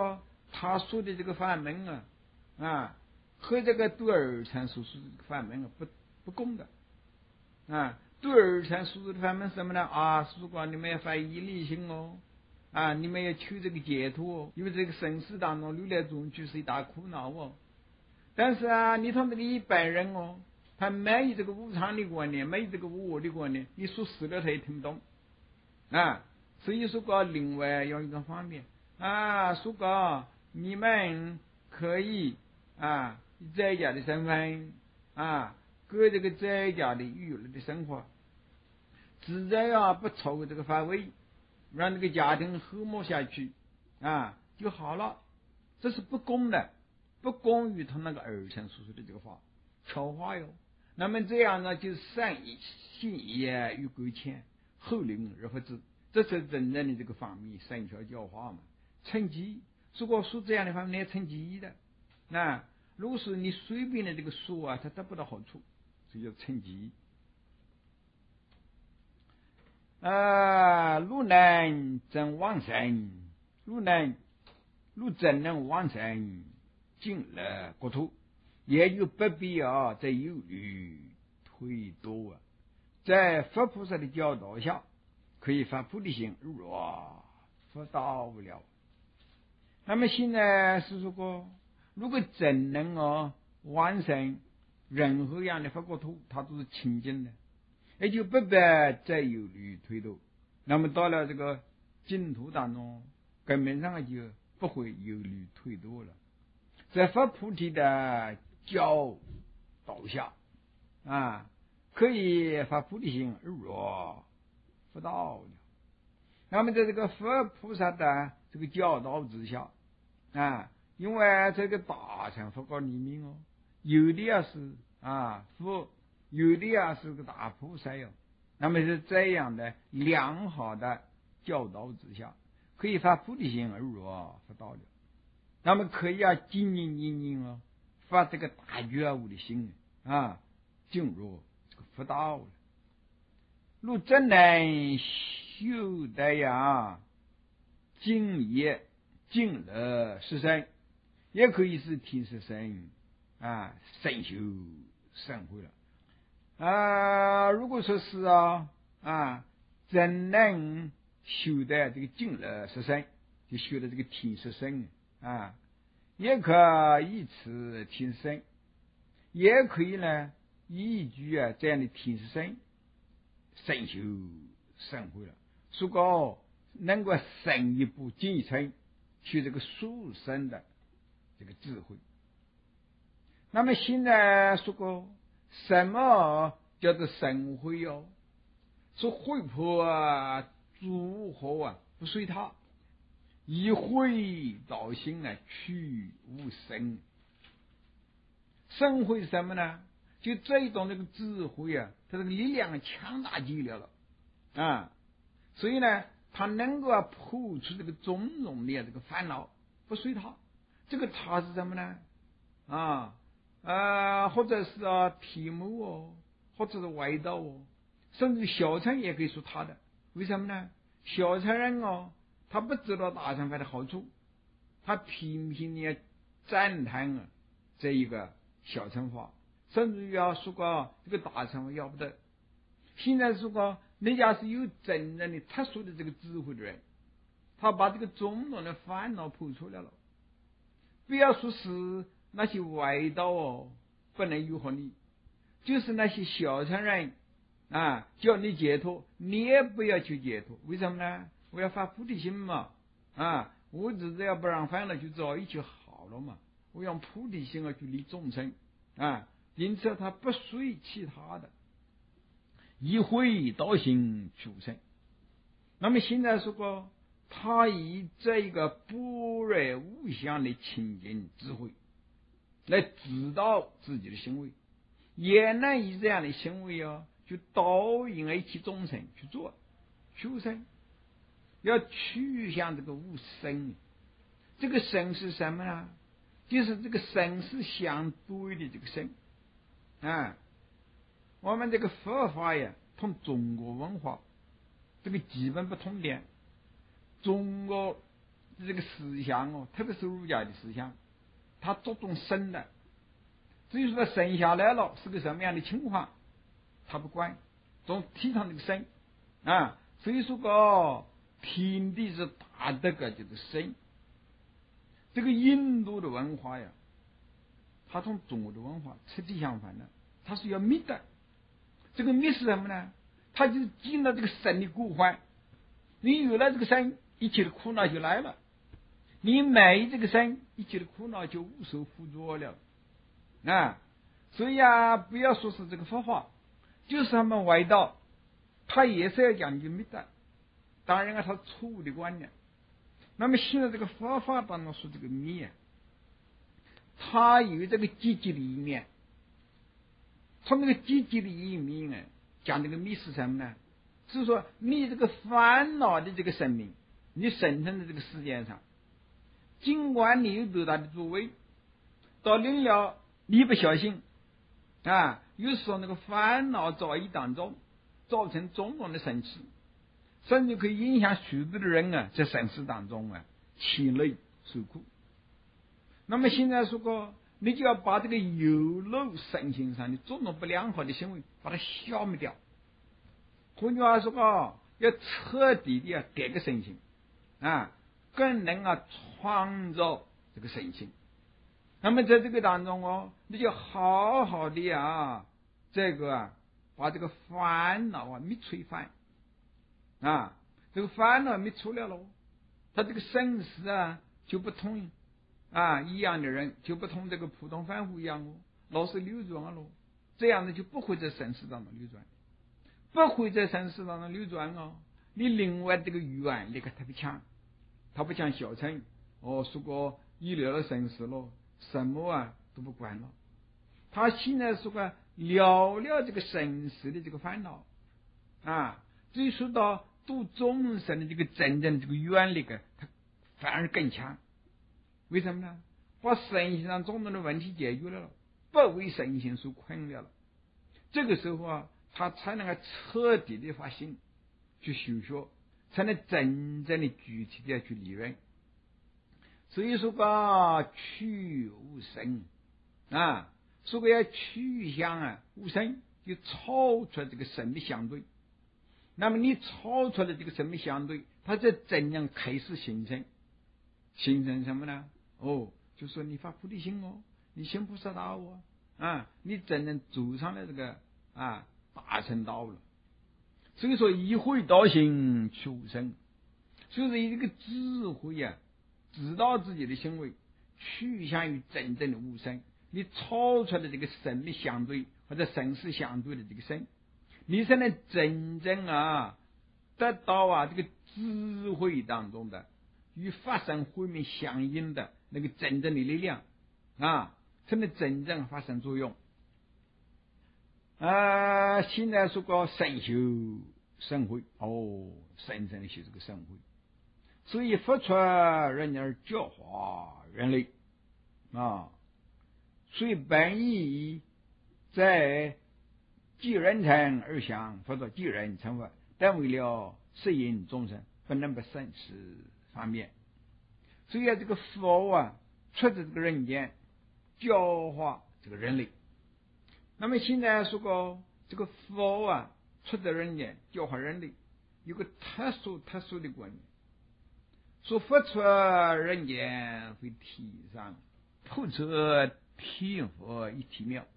他说的这个法门啊，啊，和这个杜尔禅所说的法门啊不不共的啊。杜尔禅所说的法门是什么呢？啊，如果你们要发一理性哦，啊，你们要求这个解脱哦，因为这个生死当中流来中去是一大苦恼哦。但是啊，你他们这个一般人哦，他没有这个无常的观念，没有这个无我的观念，你说死了他也听不懂啊。所以说个另外要一个方面啊，说个你们可以啊，在家的身份啊，过这个在家的娱乐的生活，自在啊不超过这个范围，让这个家庭和睦下去啊就好了。这是不公的，不公于他那个二禅所说的这个话，巧话哟。那么这样呢，就是善意信也与归欠，后令而不知，这是真正的这个方面善巧教化嘛。趁机，如果说这样的方面，你要趁机的。那如果是你随便的这个说啊，它得不到好处，所以叫趁机。啊，路能真往生，路能路真能往生，进了国土，也就不必要再忧虑退堕啊。在佛菩萨的教导下，可以发菩提心，若佛到不了。那么现在是说过，如果真能哦完成任何样的佛国土，它都是清净的，也就不必再忧虑退堕。那么到了这个净土当中，根本上就不会忧虑退堕了。在佛菩提的教导下啊，可以发菩提心，若佛到了。那么在这个佛菩萨的这个教导之下啊，因为这个大乘佛教里面哦，有的呀是啊佛，有的呀是个大菩萨哟。那么是这样的良好的教导之下，可以发菩提心，而若佛到了。那么可以啊，精精精精啊，发这个大觉悟的心啊，进入这个佛道了。如真能修得呀，精也进了十生，也可以是提十生啊，深修深会了啊。如果说是啊啊，真能修得这个进了十生，就修的这个提十生啊，也可以此提十生，也可以呢依据啊这样的提十生深修深会了，如果能够深一步进一层去这个殊胜的这个智慧。那么现在说过什么叫做神慧哦？说慧魄啊诸佛啊不随他，以慧导心啊去无生。神慧是什么呢？就这种这个智慧啊，它这个力量强大极了了啊，所以呢他能够啊破除这个种种的这个烦恼，不随他。这个他是什么呢？啊啊，或者是啊题目哦，或者是外道哦，甚至小乘也可以说他的。为什么呢？小乘人哦，他不知道大乘法的好处，他频频的赞叹啊这一个小乘法，甚至于要说个这个大乘法要不得。现在说个人家是有真正的特殊的这个智慧的人，他把这个种种的烦恼破出来了。不要说是那些外道哦不能诱惑你，就是那些小乘人啊叫你解脱，你也不要去解脱。为什么呢？我要发菩提心嘛啊，我只是要不让烦恼去找一就好了嘛，我用菩提心啊去利众生啊，因此他不随其他的，以慧导心求生。那么现在说过，他以这一个般若无相的清净智慧来指导自己的行为，也能以这样的行为啊，就导引一切众生去做求生，要趋向这个无生。这个生是什么呢？就是这个生是相对的这个生啊。我们这个佛法呀，同中国文化这个基本不同点。中国这个思想哦，特别是儒家的思想，他着重生的。至于说他生下来了是个什么样的情况，他不管，总提倡这个生啊。所以说个天地是大的个就是生。这个印度的文化呀，它同中国的文化彻底相反的，它是要灭的。这个灭是什么呢？它就进了这个生的骨环。你有了这个生，一切的苦恼就来了；你没这个生，一切的苦恼就无所附着了啊。所以啊，不要说是这个佛法，就是他们外道，他也是要讲究灭的。当然啊，他错误的观念。那么现在这个佛法当中说这个灭，它有这个积极的一面。从这个积极的一面啊，讲这个灭是什么呢？就是说你这个烦恼的这个生命，你生存的这个世界上，尽管你有多大的作为，到临了你不小心啊，有时候那个烦恼造诣当中，造成种种的生死，甚至可以影响许多的人啊，在生死当中啊，牵累受苦。那么现在说过，你就要把这个有漏身心上的种种不良好的行为，把它消灭掉。换句话说啊，要彻底的改革身心啊，更能啊创造这个身心。那么在这个当中哦，你就好好的啊，这个啊，把这个烦恼啊灭除烦啊，这个烦恼灭除了喽，他这个生死啊就不同啊一样的人，就不同这个普通凡夫一样哦，老是流转喽，这样呢就不会在生死当中流转。不会在生死当中流转哦，你另外这个欲望那个特别强，他不像小乘哦，说过一了了生死了，什么啊都不管了。他现在说个了了这个生死的这个烦恼啊，至于说到度众生的这个真正的这个愿力个，他反而更强。为什么呢？把身心上种种的问题解决了，不为身心所困了了。这个时候啊，他才能够彻底的发心去修学，才能真正的具体的去理论。所以说个去无生啊，说个要去向啊无生，就超出这个生命相对。那么你超出了这个生命相对，它在怎样开始形成？形成什么呢？哦，就说你发菩提心哦，你行菩萨道哦，啊，你真正走上了这个啊大乘道了。所以说一会道行去无生，就是一个智慧啊，知道自己的行为趋向于真正的无生，你超出了这个生命相对或者生死相对的这个生，你才能真正啊得到啊这个智慧当中的与发生慧命相应的那个真正的力量啊，才能真正发生作用。啊，现在说个身修身慧哦，深深的修这个身慧，所以佛出人而教化人类啊，所以本意在济人成而想，或者济人成佛，但为了适应众生，不能不慎思方面。所以这个佛啊，出自这个人间，教化这个人类。那么现在说过这个佛啊，出自人间，教化人类，有个特殊特殊的观念，说佛出人间为体上，普出天佛一体妙。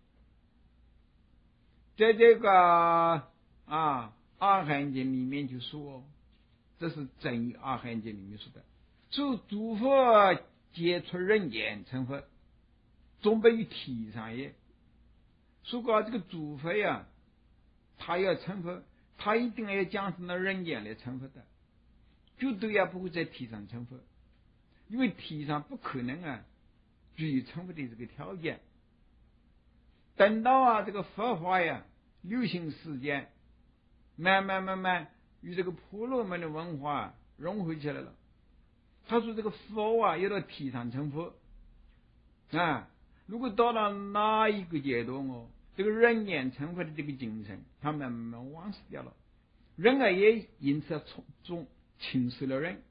在这个啊阿含经里面就说，这是真于阿含经里面说的，说诸佛皆出人间成佛，总不于体上也。说过这个诸佛呀，他要成佛，他一定要降生到人间来成佛的，绝对也不会在体上成佛，因为体上不可能啊具有成佛的这个条件。等到啊这个佛法呀流行世间，慢慢慢慢与这个婆罗门的文化融合起来了，他说这个佛啊要到体上成佛啊，如果到了哪一个阶段哦，这个人间成佛的这个精神他慢慢忘失掉了，人啊也因此从中轻视了人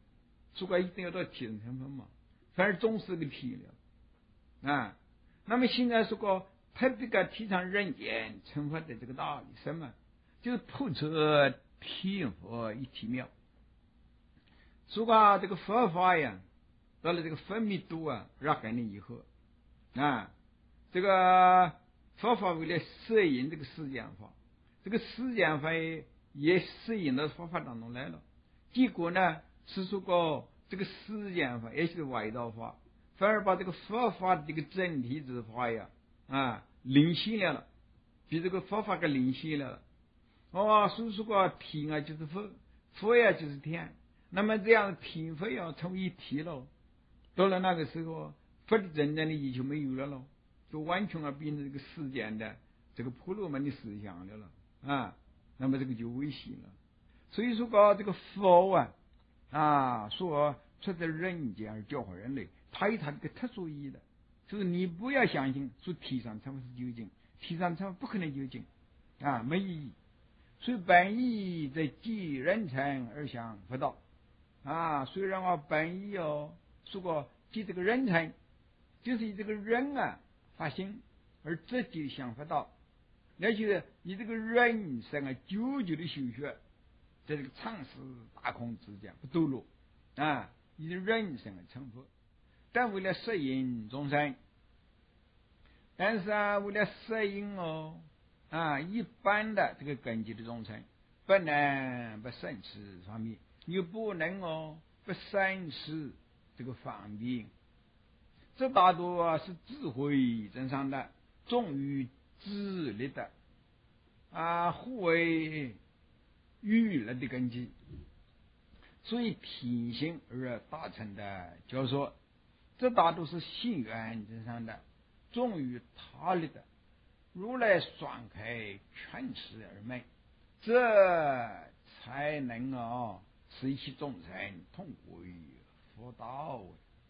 如果一定要到提升成分嘛，反而总是个提了啊。那么现在说个特别个提倡人间成佛的这个道理，什么？就是普测天佛一体妙。如果这个佛法呀，到了这个分密度啊，让概念以后啊，这个佛法为了适应这个实践法，这个实践法也适应到佛法当中来了。结果呢，是说个这个实践法也是外道法，反而把这个佛法的这个整体之法呀啊领先了，比这个佛法给领先了。哦，所以说个天啊就是佛，佛呀就是天，那么这样天佛要成为一体了。到了那个时候，佛的真正的意义就没有了咯，就完全啊变成这个世间的这个婆罗门的思想了了啊，那么这个就危险了。所以说个这个佛啊啊说出在人间而教化人类，它有它这个特殊意义的，就是你不要相信说天上成佛是究竟，天上成佛不可能究竟啊，没意义。所以本意在即人成而向佛道啊，虽然我本意哦说过即这个人成，就是以这个人啊发心而直接向佛道，而且以这个人生啊久久的修学，在这个常识大空之间不堕落啊，以人生而成佛。但为了适应众生，但是啊为了适应哦啊，一般的这个根基的众生，不能不慎思方面，又不能哦不慎思这个方便。这大多啊是智慧增上的，重于智力的啊，互为娱乐的根基。所以体性而达成的教说，这大多是心愿增上的，重于他力的。如来双开劝世而美，这才能啊使一切众生同归佛道。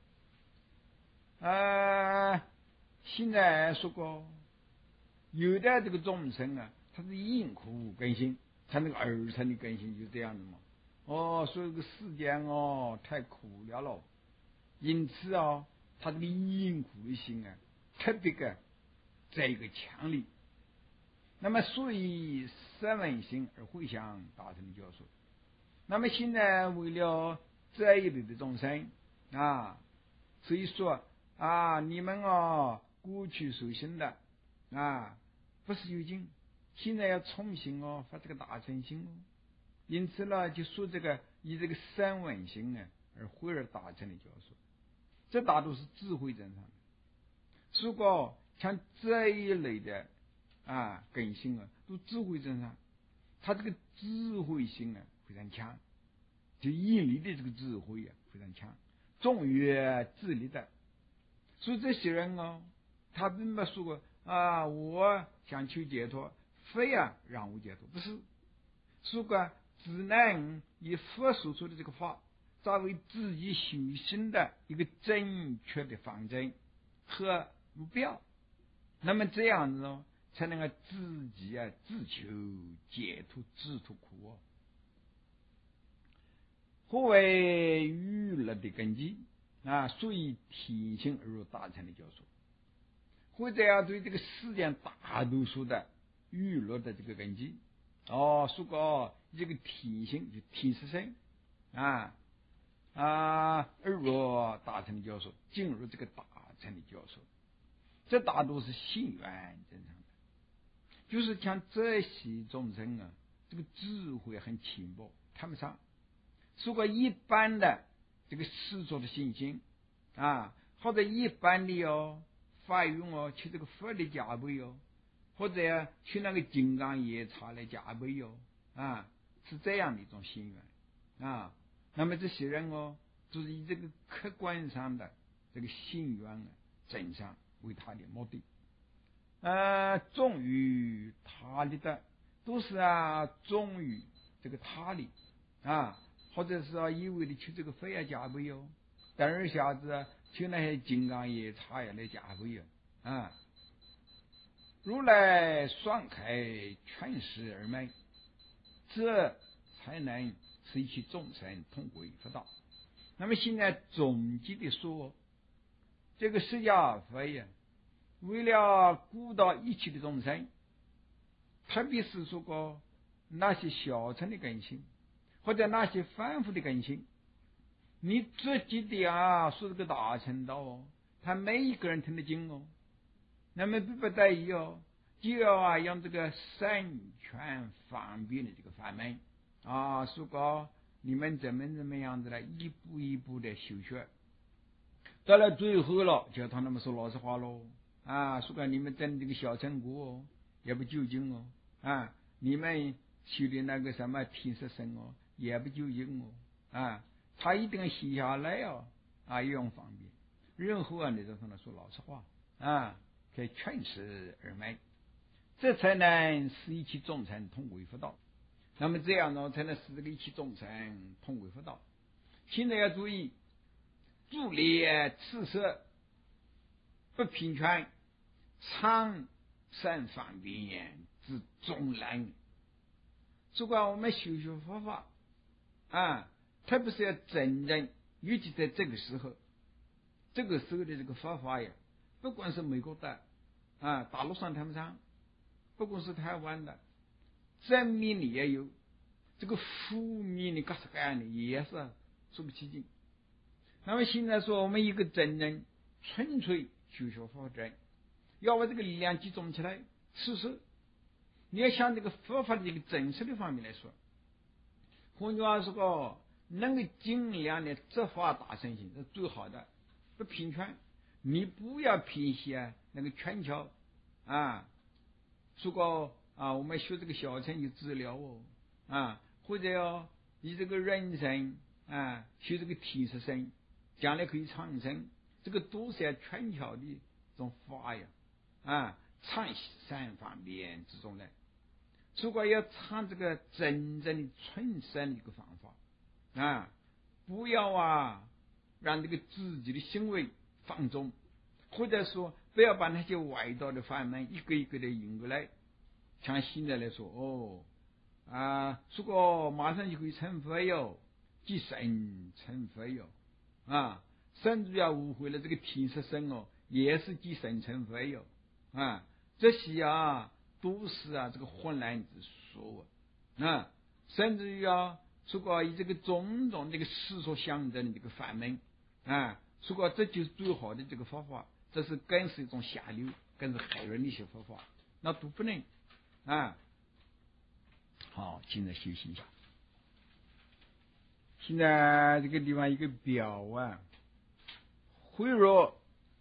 啊，现在说过，有的这个众生啊，他是因苦根性，他那个儿成的根性就这样的嘛。哦，所以这个世间哦太苦了咯，因此啊，他这个因苦的心啊，特别的在一个强烈。那么所以三闻心而回向达成的教授。那么现在为了这一类的众生啊，所以说啊，你们啊过去修行的啊不是究竟，现在要重新哦发这个大乘心哦。因此呢，就说这个以这个三闻心啊而回而达成的教授，这大都是智慧正常的。如果像这一类的啊根性啊都智慧正常，他这个智慧性啊非常强，就引力的这个智慧啊非常强，重于智力的。所以这些人哦，他并不说过啊我想求解脱，非要让我解脱，不是，说过只能以佛所说的这个法作为自己修行的一个正确的方针和目标，那么这样子哦才能够自己啊自求解脱自脱苦哦。何为娱乐的根基啊？所以体性而达成的教授，或者要对这个世间大多数的娱乐的这个根基哦，说过这个体性就体实性啊啊而若达成的教授，进入这个达成的教授，这大多是心愿正常的。就是像这些众生啊，这个智慧很浅薄，谈不上。如果一般的这个世俗的信心啊，或者一般的哦发愿哦去这个佛的加倍哦，或者去那个金刚夜叉来加倍哦啊，是这样的一种心愿啊。那么这些人哦，就是以这个客观上的这个心愿啊正常为他的目的。呃，忠于他力的都是啊，忠于这个他力啊，或者是啊，一味的去这个非要加倍哟，等而下子啊，去那些金刚夜叉呀来加倍哟啊。如来双开劝世而美，这才能使其众生同归佛道那么现在总结的说，这个释迦佛呀，为了顾到一切的众生，特别是说过那些小乘的根性，或者那些凡夫的根性，你自己的啊说这个大乘道哦，他每一个人听得进哦，那么不不得已哦，就要啊用这个三全方便的这个法门啊，说过你们怎么怎么样子来一步一步的修学，到了最后了，就他那么说老实话喽啊，说过你们整这个小乘果哦，也不究竟哦啊，你们修的那个什么天色身哦，也不究竟哦啊，他一定要写下来哦啊，用方便，任何人都跟他说老实话啊，可以劝世而美，这才能使一切众生同归佛道。那么这样呢，才能使这个一切众生同归佛道。现在要注意，助劣次色不平权，常善方便之中人。如果我们修学佛法啊，特别是要真正，尤其在这个时候，这个时候的这个佛法呀，不管是美国的啊，大陆上他们上，不管是台湾的，正面的也有，这个负面的各式各样的也是说不起劲。那么现在说我们一个真人纯粹修学佛法，要把这个力量集中起来，此时你要向这个佛法的这个真实的方面来说，换句话说个，能够尽量的执法大乘性是最好的，不偏权，你不要偏向那个权巧啊，说过啊，我们学这个小乘有治疗哦啊，或者哦，你这个人生啊，修这个天色身，将来可以长生，这个都是要权巧的这种法呀啊，常善方便之中来。如果要唱这个真正的纯善的一个方法啊，不要啊让这个自己的行为放纵，或者说不要把那些外道的法门一个一个的引过来。像现在来说哦啊，如果马上就可以成佛哟，即神成佛哟啊，甚至要误会了这个天色身哦，也是即神成佛哟啊，这些啊都是啊这个混乱之说啊，甚至于啊如果以这个种种这个世所象征的这个法门啊，如果这就是最好的这个方法，这是更是一种下流，更是害人的一些方法，那都不能啊。好，现在休息一下。现在这个地方一个表啊，慧若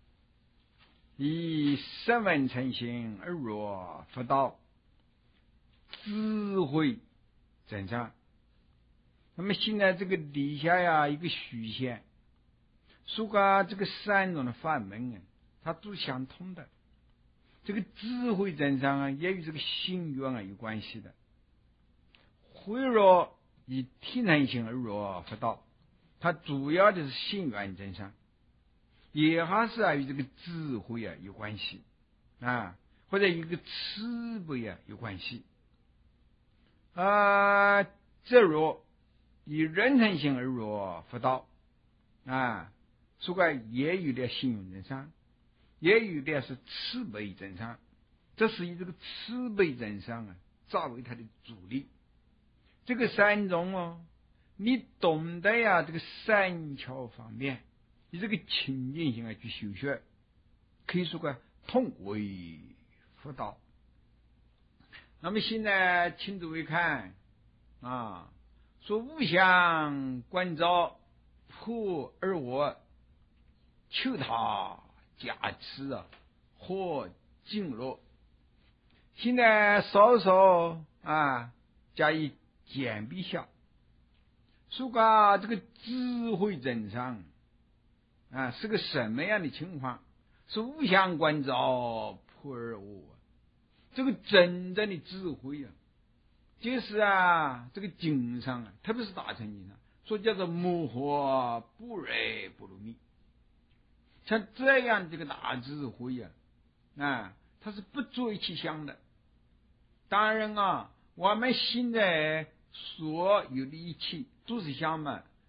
以声闻成形而若佛道，智慧增长。那么现在这个底下呀一个虚线，说个这个三种的法门啊，它都相通的。这个智慧增长啊，也与这个心愿啊有关系的。慧若以天成形而若佛道，它主要的是心愿增长，也还是啊与这个智慧啊有关系啊，或者一个慈悲啊有关系啊。这若以人成形而若佛道啊，所以也有点信用增长，也有点是慈悲增长，这是以这个慈悲增长啊作为它的主力。这个三种哦，你懂得呀这个善巧方面，以这个清净性啊去修学，可以说个同归佛道。那么现在请诸位看啊，说无相观照破而我，求他加持啊或经络。现在稍稍啊加以简笔下，说个这个智慧增长啊是个什么样的情况？是无相观照破而我，这个真正的智慧啊，就是啊这个经上啊，特别是大乘经上说叫做摩诃般若波罗蜜，像这样这个大智慧啊啊，它是不作为其相的。当然啊，我们现在所有的一切都是相嘛，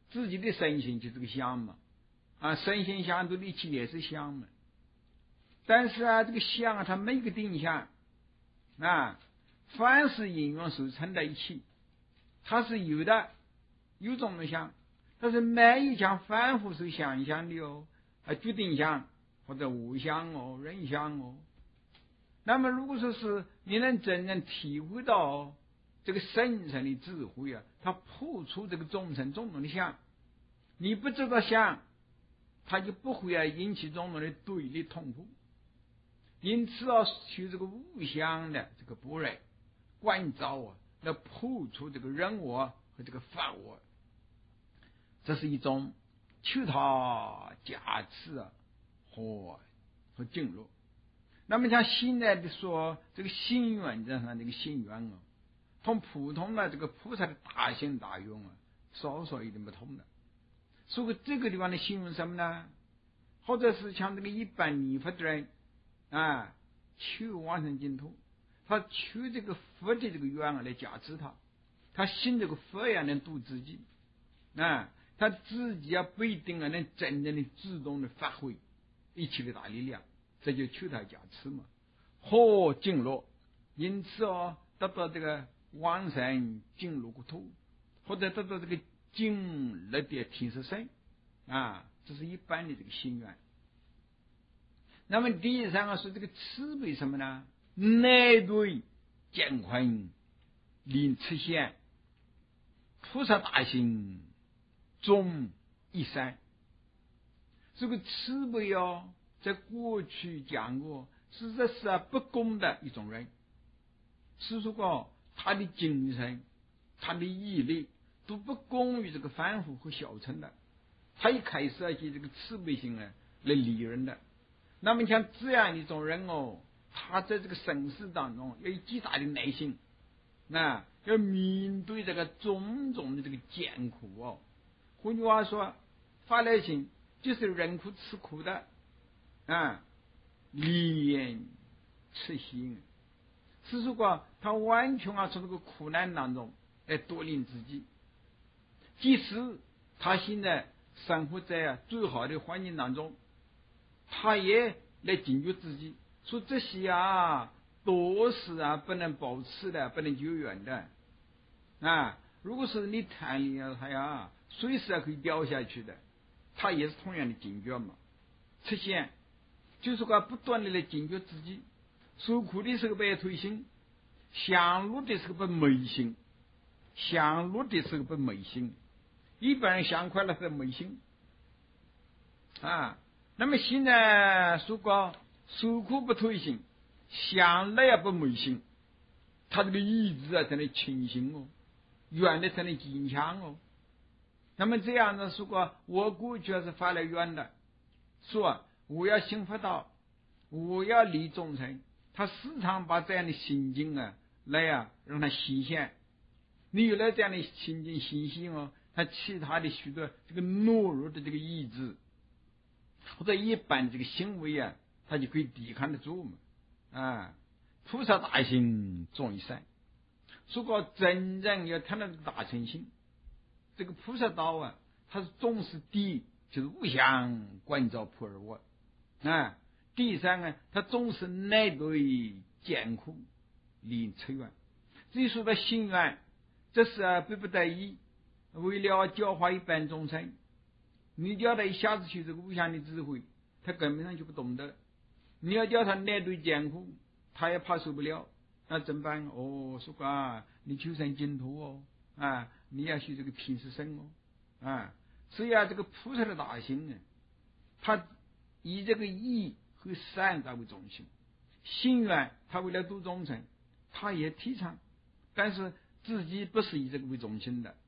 自己的身心就是个相嘛，啊，身心相对立起也是相嘛。但是啊，这个相啊，它没有个定向啊，凡是因缘所成在一起，它是有的，有种的相，但是每一项反复是相相的哦，啊，决定相或者无相哦，人相哦。那么如果说是你能真正体会到这个深层的智慧啊，它破除这个众生种种的相，你不知道相，它就不会啊引起种种的对立痛苦。因此要修这个无相的这个般若观照啊，来破除这个人我和这个法我，这是一种求他加持啊和和进入。那么像现在的说这个心愿上这个心愿啊，同普通的这个菩萨的大行大用啊，稍稍有点不同的。所以这个地方的形容什么呢？或者是像这个一般念佛的人啊，求往生净土，他求这个佛的这个愿啊来加持他，他信这个佛呀能度自己啊，他自己啊不一定啊能真正的自动的发挥一切的大力量，这就求他加持嘛，和进入，因此哦得到这个往生净入国土，或者得到这个净入的天色身啊，这是一般的这个心愿。那么第三个是这个慈悲什么呢？内对见宽临出现菩萨大行中一山。这个慈悲哦，在过去讲过，实在是啊不公的一种人，是说他的精神他的毅力都不公于这个凡夫和小乘的，他一开始啊以这个慈悲心啊来利人的。那么像这样一种人哦，他在这个生死当中要有极大的耐心，那要面对这个种种的这个艰苦哦。换句话说，发耐心就是忍苦吃苦的啊，怜吃心，是说他完全啊从这个苦难当中来夺领自己，即使他现在生活在啊最好的环境当中，他也来警觉自己，说这些啊都是啊不能保持的，不能久远的啊。如果是你贪恋了他呀，随时啊可以掉下去的，他也是同样的警觉嘛。出现就是说不断的来警觉自己，受苦的时候不要推心，享乐的时候不昧心，享乐的时候不昧心。一般人享快乐是昧心啊。那么现在说过受苦不推心，享乐也不昧心，他这个意志啊才能清醒哦，愿的才能坚强哦。那么这样的说过，我过去是发了愿的，说我要行佛道，我要利众生，他时常把这样的心境啊来啊让他显现。你有了这样的心境信心哦，他其他的许多这个懦弱的这个意志或者一般的这个行为啊，他就可以抵抗得住嘛啊。菩萨大行终一善，如果真正要谈到大乘心，这个菩萨道啊，它是重视第一就是无相观照普而我啊，第三呢，它重视内对艰苦临出愿。至于说到心愿，这是啊迫不得已，为了教化一般众生，你叫他一下子去这个无相的智慧，他根本上就不懂得。你要叫他内对艰苦，他也怕受不了，那怎么办？哦，说啊，你求生净土哦，啊，你要修这个平时身哦，啊，所以啊，这个菩萨的大行呢，他以这个义和善作为中心，心愿他为了度众生，他也提倡，但是自己不是以这个为中心的。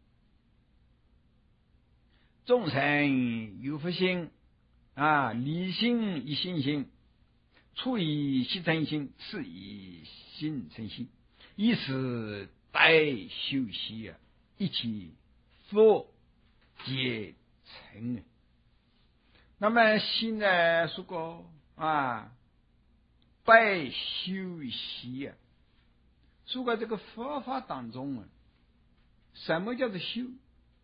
众生有福心啊，理心以心心，处以习成心，次以心成心，以是待修习啊，一起佛皆成。那么现在说过啊，待修习啊，说过这个佛法当中啊，什么叫做修？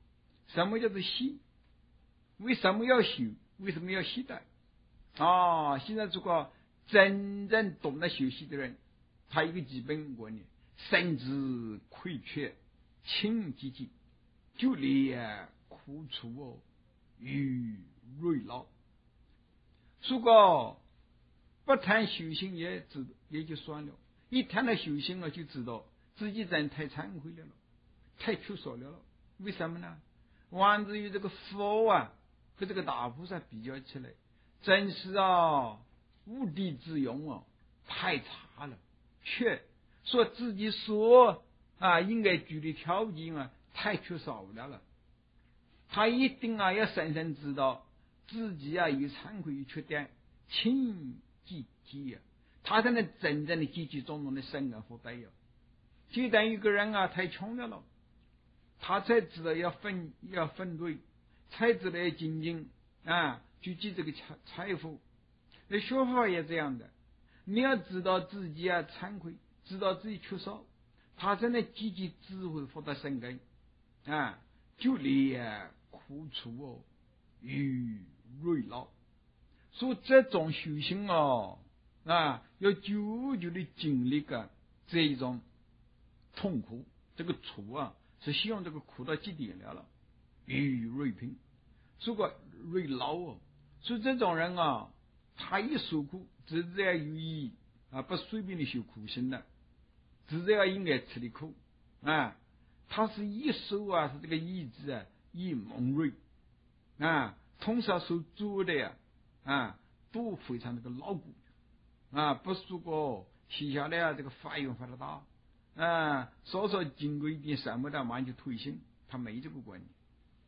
什么叫做习？为什么要修？为什么要习的？啊，现在如果真正懂得学习的人，他一个基本观念：身之亏缺，情积极，就连苦楚哦，与累劳。如果不谈修行也知也就算了，一谈到修行了，就知道自己真太惭愧了了，太缺少了了。为什么呢？王子与这个佛啊和这个大菩萨比较起来，真是啊无地自容啊，太差了。却说自己所啊应该具的条件啊太缺少了了。他一定啊要深深知道自己啊有惭愧与缺点，请积极啊，他才能真正的积极中中的生而不悲啊。就等于一个人啊太穷了了，他才知道要分要分对，才知道要精进啊，去积这个财财富。那学法也这样的，你要知道自己啊惭愧，知道自己缺少，他才能积极智慧获得生根啊，就连苦楚哦，与累劳。所以这种修行哦啊，要久久的经历个这一种痛苦，这个楚啊是希望这个苦到极点了了，与瑞平，如果累劳哦，所以这种人啊，他一受苦，自然有意啊，不随便的修苦行的，自然应该吃的苦啊，他是一受啊，是这个意志啊，以猛锐啊，通常受阻的呀啊，都非常这个牢固啊，不是说提下来啊，这个发愿发的大啊，稍稍经过一点什么的，马上就退行，他没这个观念。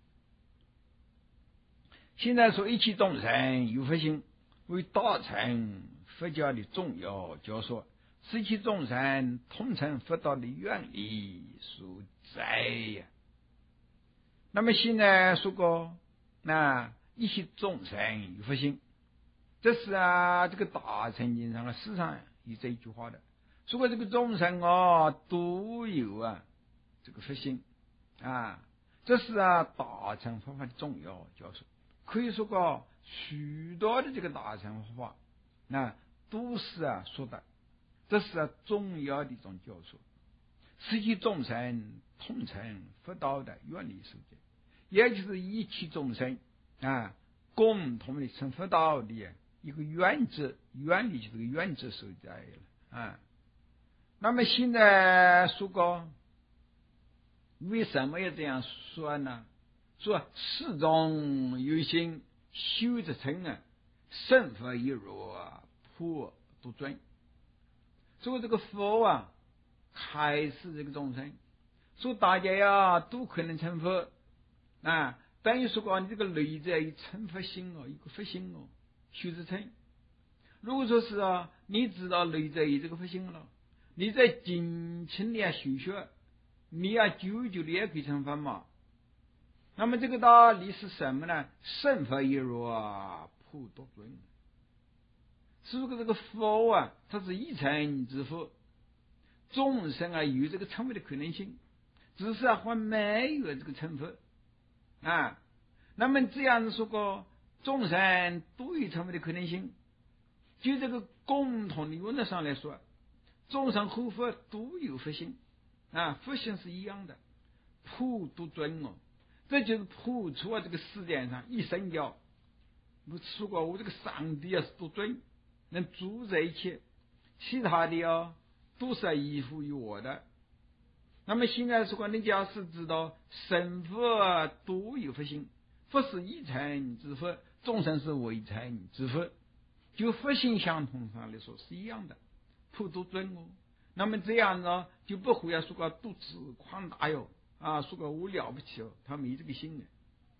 现在说一切众生有佛性，为大乘佛教的重要教说，是一切众生通成佛道的原理所在呀。那么现在说过，那一切众生有佛性，这是啊这个大乘经上啊时常有这一句话的，说过这个众生啊都有啊这个佛性啊，这是啊大乘佛法的重要教授。可以说过许多的这个大乘佛法那都是啊说的，这是啊重要的一种教授，是一切众生通成佛道的原理所在，也就是一切众生啊共同的成佛道的一个原则，原理就是个原则所在了啊。那么现在说过，为什么要这样说呢？说始终有心修之成啊，胜佛一若破独尊。所以这个佛啊，开示这个众生，说大家呀都可能成佛啊，等于说过你这个内在有成佛心哦，一个佛心哦，修之成。如果说是啊，你知道内在有这个佛心了，你在尽情的修学，你要久久的也可以成佛嘛。那么这个道理是什么呢？胜佛一若破独尊。是个这个佛啊，它是一成之佛，众生啊有这个成佛的可能性，只是啊还没有这个成佛啊。那么这样子说过，众生都有成佛的可能性，就这个共同的原则上来说，众生和佛都有佛性啊，佛性是一样的，破独尊哦。这就是破除啊这个世界上一生教，我说过我这个上帝啊是独尊，能主宰一切，其他的啊都是依附于我的。那么现在说过，你假使知道神佛啊都有佛性，佛是一成之佛，众生是微成之佛，就佛性相同上来说是一样的，破独尊哦。那么这样呢，就不会要说过独自狂大哟。啊，说个我了不起哦，他没这个心呢。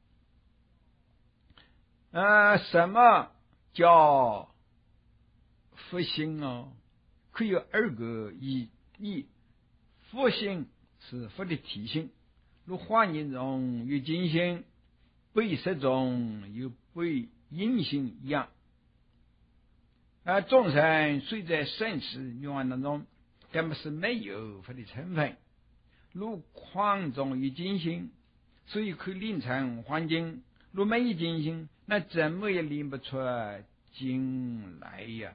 呃，什么叫佛性哦？可以有二个意义。佛性是佛的体性，如环境中有金星，被色中有被阴性一样。而众生虽在生死愿望当中，但不是没有佛的成分。如矿中有金星， 所以可以练成黄金。若没有金星，那怎么也练不出金来呀？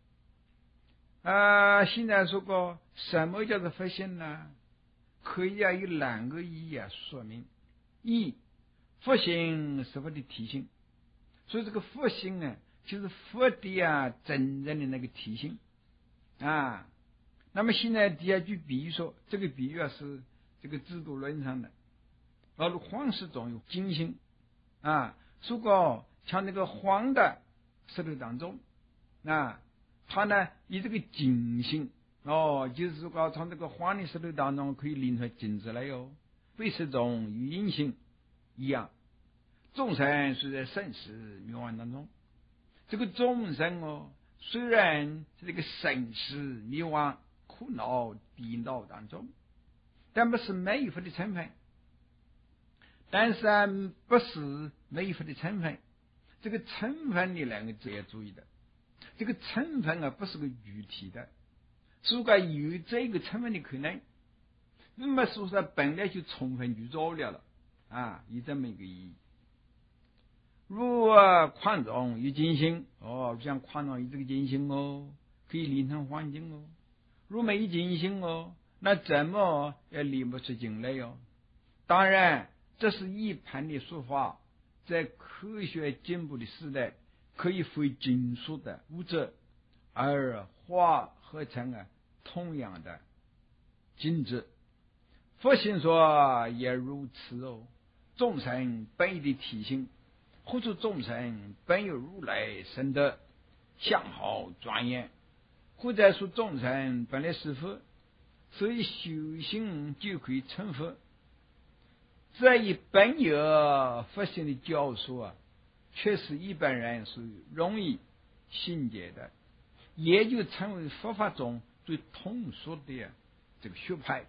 啊，现在说过什么叫做佛性呢？可以啊，有两个意义啊说明。一，佛性是佛的体性，所以这个佛性啊，就是佛的啊真正的那个体性啊。那么现在第二句比喻说，这个比喻啊是这个制度论上的，而黄石中有金星啊，如果像那个黄的石头当中啊，它呢以这个金星哦，就是说从这个黄的石头当中可以拎出金子来哟。为石中与阴性一样，众生是在生死灭亡当中，这个众生哦，虽然是这个生死灭亡苦恼颠倒当中，但不是没有佛的成分。但是啊，不是没有佛的成分。这个成分你两个字要注意的，这个成分啊不是个具体的，如果有这个成分的可能，那么说是本来就充分具足了了啊，有这么一个意义。如啊矿中有金星哦，像矿中有这个金星哦，可以炼成黄金哦。如没有金星哦，那怎么也炼不出金来哟？当然，这是一般的说法，在科学进步的时代，可以非金属的物质而化合成啊同样的金质。佛性说也如此哦。众生本有的体性，或者众生本有如来神德，相好庄严，或者说众生本来是佛，所以修行就可以成佛。这一本有佛性的教说啊，确实一般人是容易信解的，也就成为佛法中最通俗的这个学派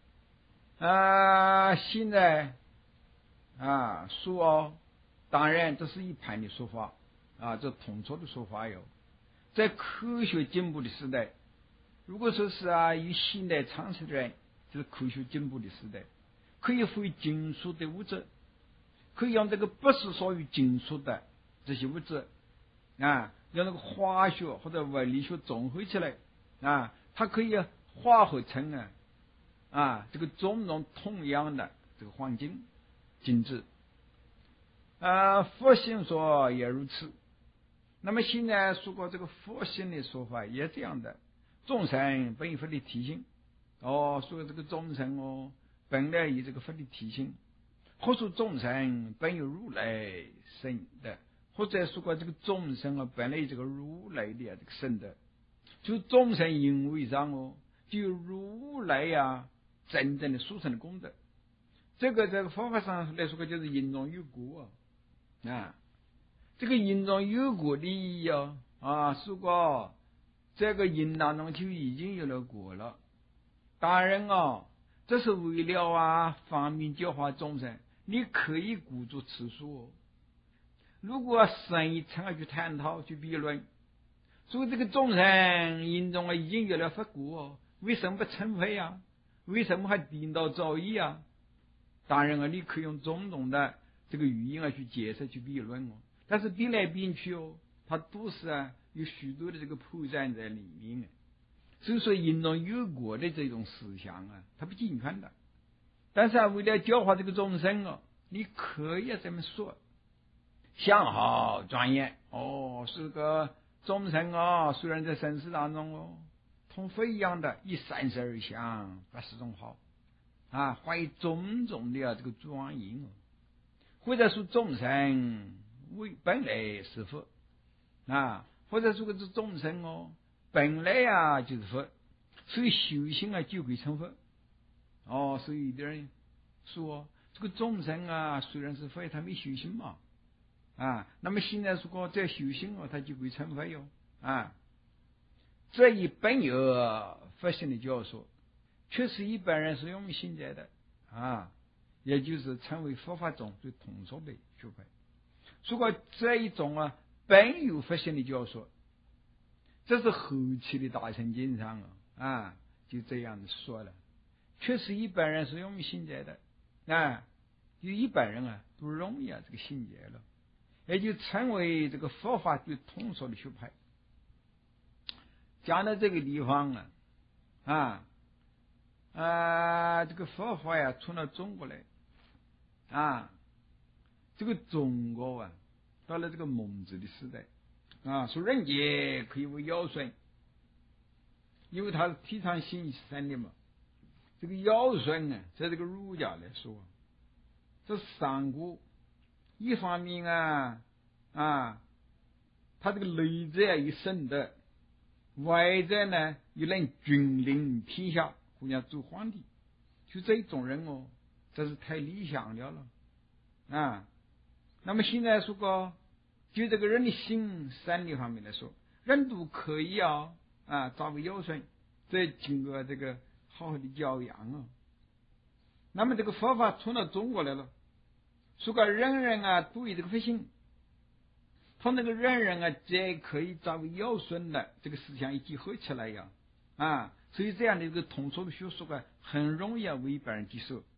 啊。现在啊说哦，当然这是一般的说法啊，这通俗的说法哟。在科学进步的时代，如果说是啊与现代常识的人，就是科学进步的时代，可以非金属的物质，可以用这个不是属于金属的这些物质啊，用那个化学或者物理学综合起来啊，它可以化合成啊啊这个种种同样的这个黄金金质啊。佛性说也如此。那么现在说过这个佛性的说法也这样的，众生本有佛的体性哦，说这个众生哦本来有这个佛的体性，或说众生本有如来神的，或者说过这个众生啊本来有这个如来的这个神的，就众生因为上哦就有如来呀、啊、真正的殊胜的功德。这个在佛法上来说个就是因中有果啊，啊这个因中有果的意义啊啊，说过这个因当中就已经有了果了。当然啊，这是为了啊方便教化众生，你可以鼓足此说哦。如果深一层去探讨去辩论，所以这个众生因中啊已经有了佛果哦，为什么不成佛呀？为什么还颠倒造诣啊？当然啊，你可以用种种的这个语言啊去解释去辩论哦，但是辩来辩去哦，它都是啊有许多的这个破绽在里面啊。所以说因中有果的这种思想啊，它不健全的。但是啊，为了教化这个众生哦，你可以这么说，相好庄严哦，是个众生哦，虽然在生死当中哦，同佛一样的，以三十二相八十种好啊，怀有种种的啊这个庄严哦，或者说众生为本来是佛啊，或者说个这众生哦本来啊就是佛，所以修行啊就会成佛哦。所以有的人说这个众生啊虽然是佛，他没修行嘛啊，那么现在说在修行哦，他就会成佛哟啊。这一本有佛性的教说，确实一般人是容易信解的啊，也就是成为佛法中最通俗的学派。如果这一种啊本有佛性的教说，这是后期的大乘经上啊啊就这样说了，确实一般人是容易信解的啊， 有一般人啊不容易啊这个信解了，也就成为这个佛法最通俗的学派。讲到这个地方啊啊啊，这个佛法呀传到中国来啊，这个中国啊到了这个蒙子的时代啊，说人间可以为尧舜，因为他是提倡心生的嘛。这个尧舜啊，在这个儒家来说，这三国一方面啊啊，他这个内在有圣德，外在呢又能君临天下，互相做皇帝，就这一种人哦，这是太理想了了啊。那么现在说个，就这个人的心生理方面来说，人都可以啊啊，找个尧舜，再经过这个好好的教养啊。那么这个佛法传到中国来了，说个人人啊都有这个佛性，他那个人人啊再可以找个尧舜的这个思想一结合起来呀啊，所以这样的一个通俗的学说啊，很容易啊为一般人接受。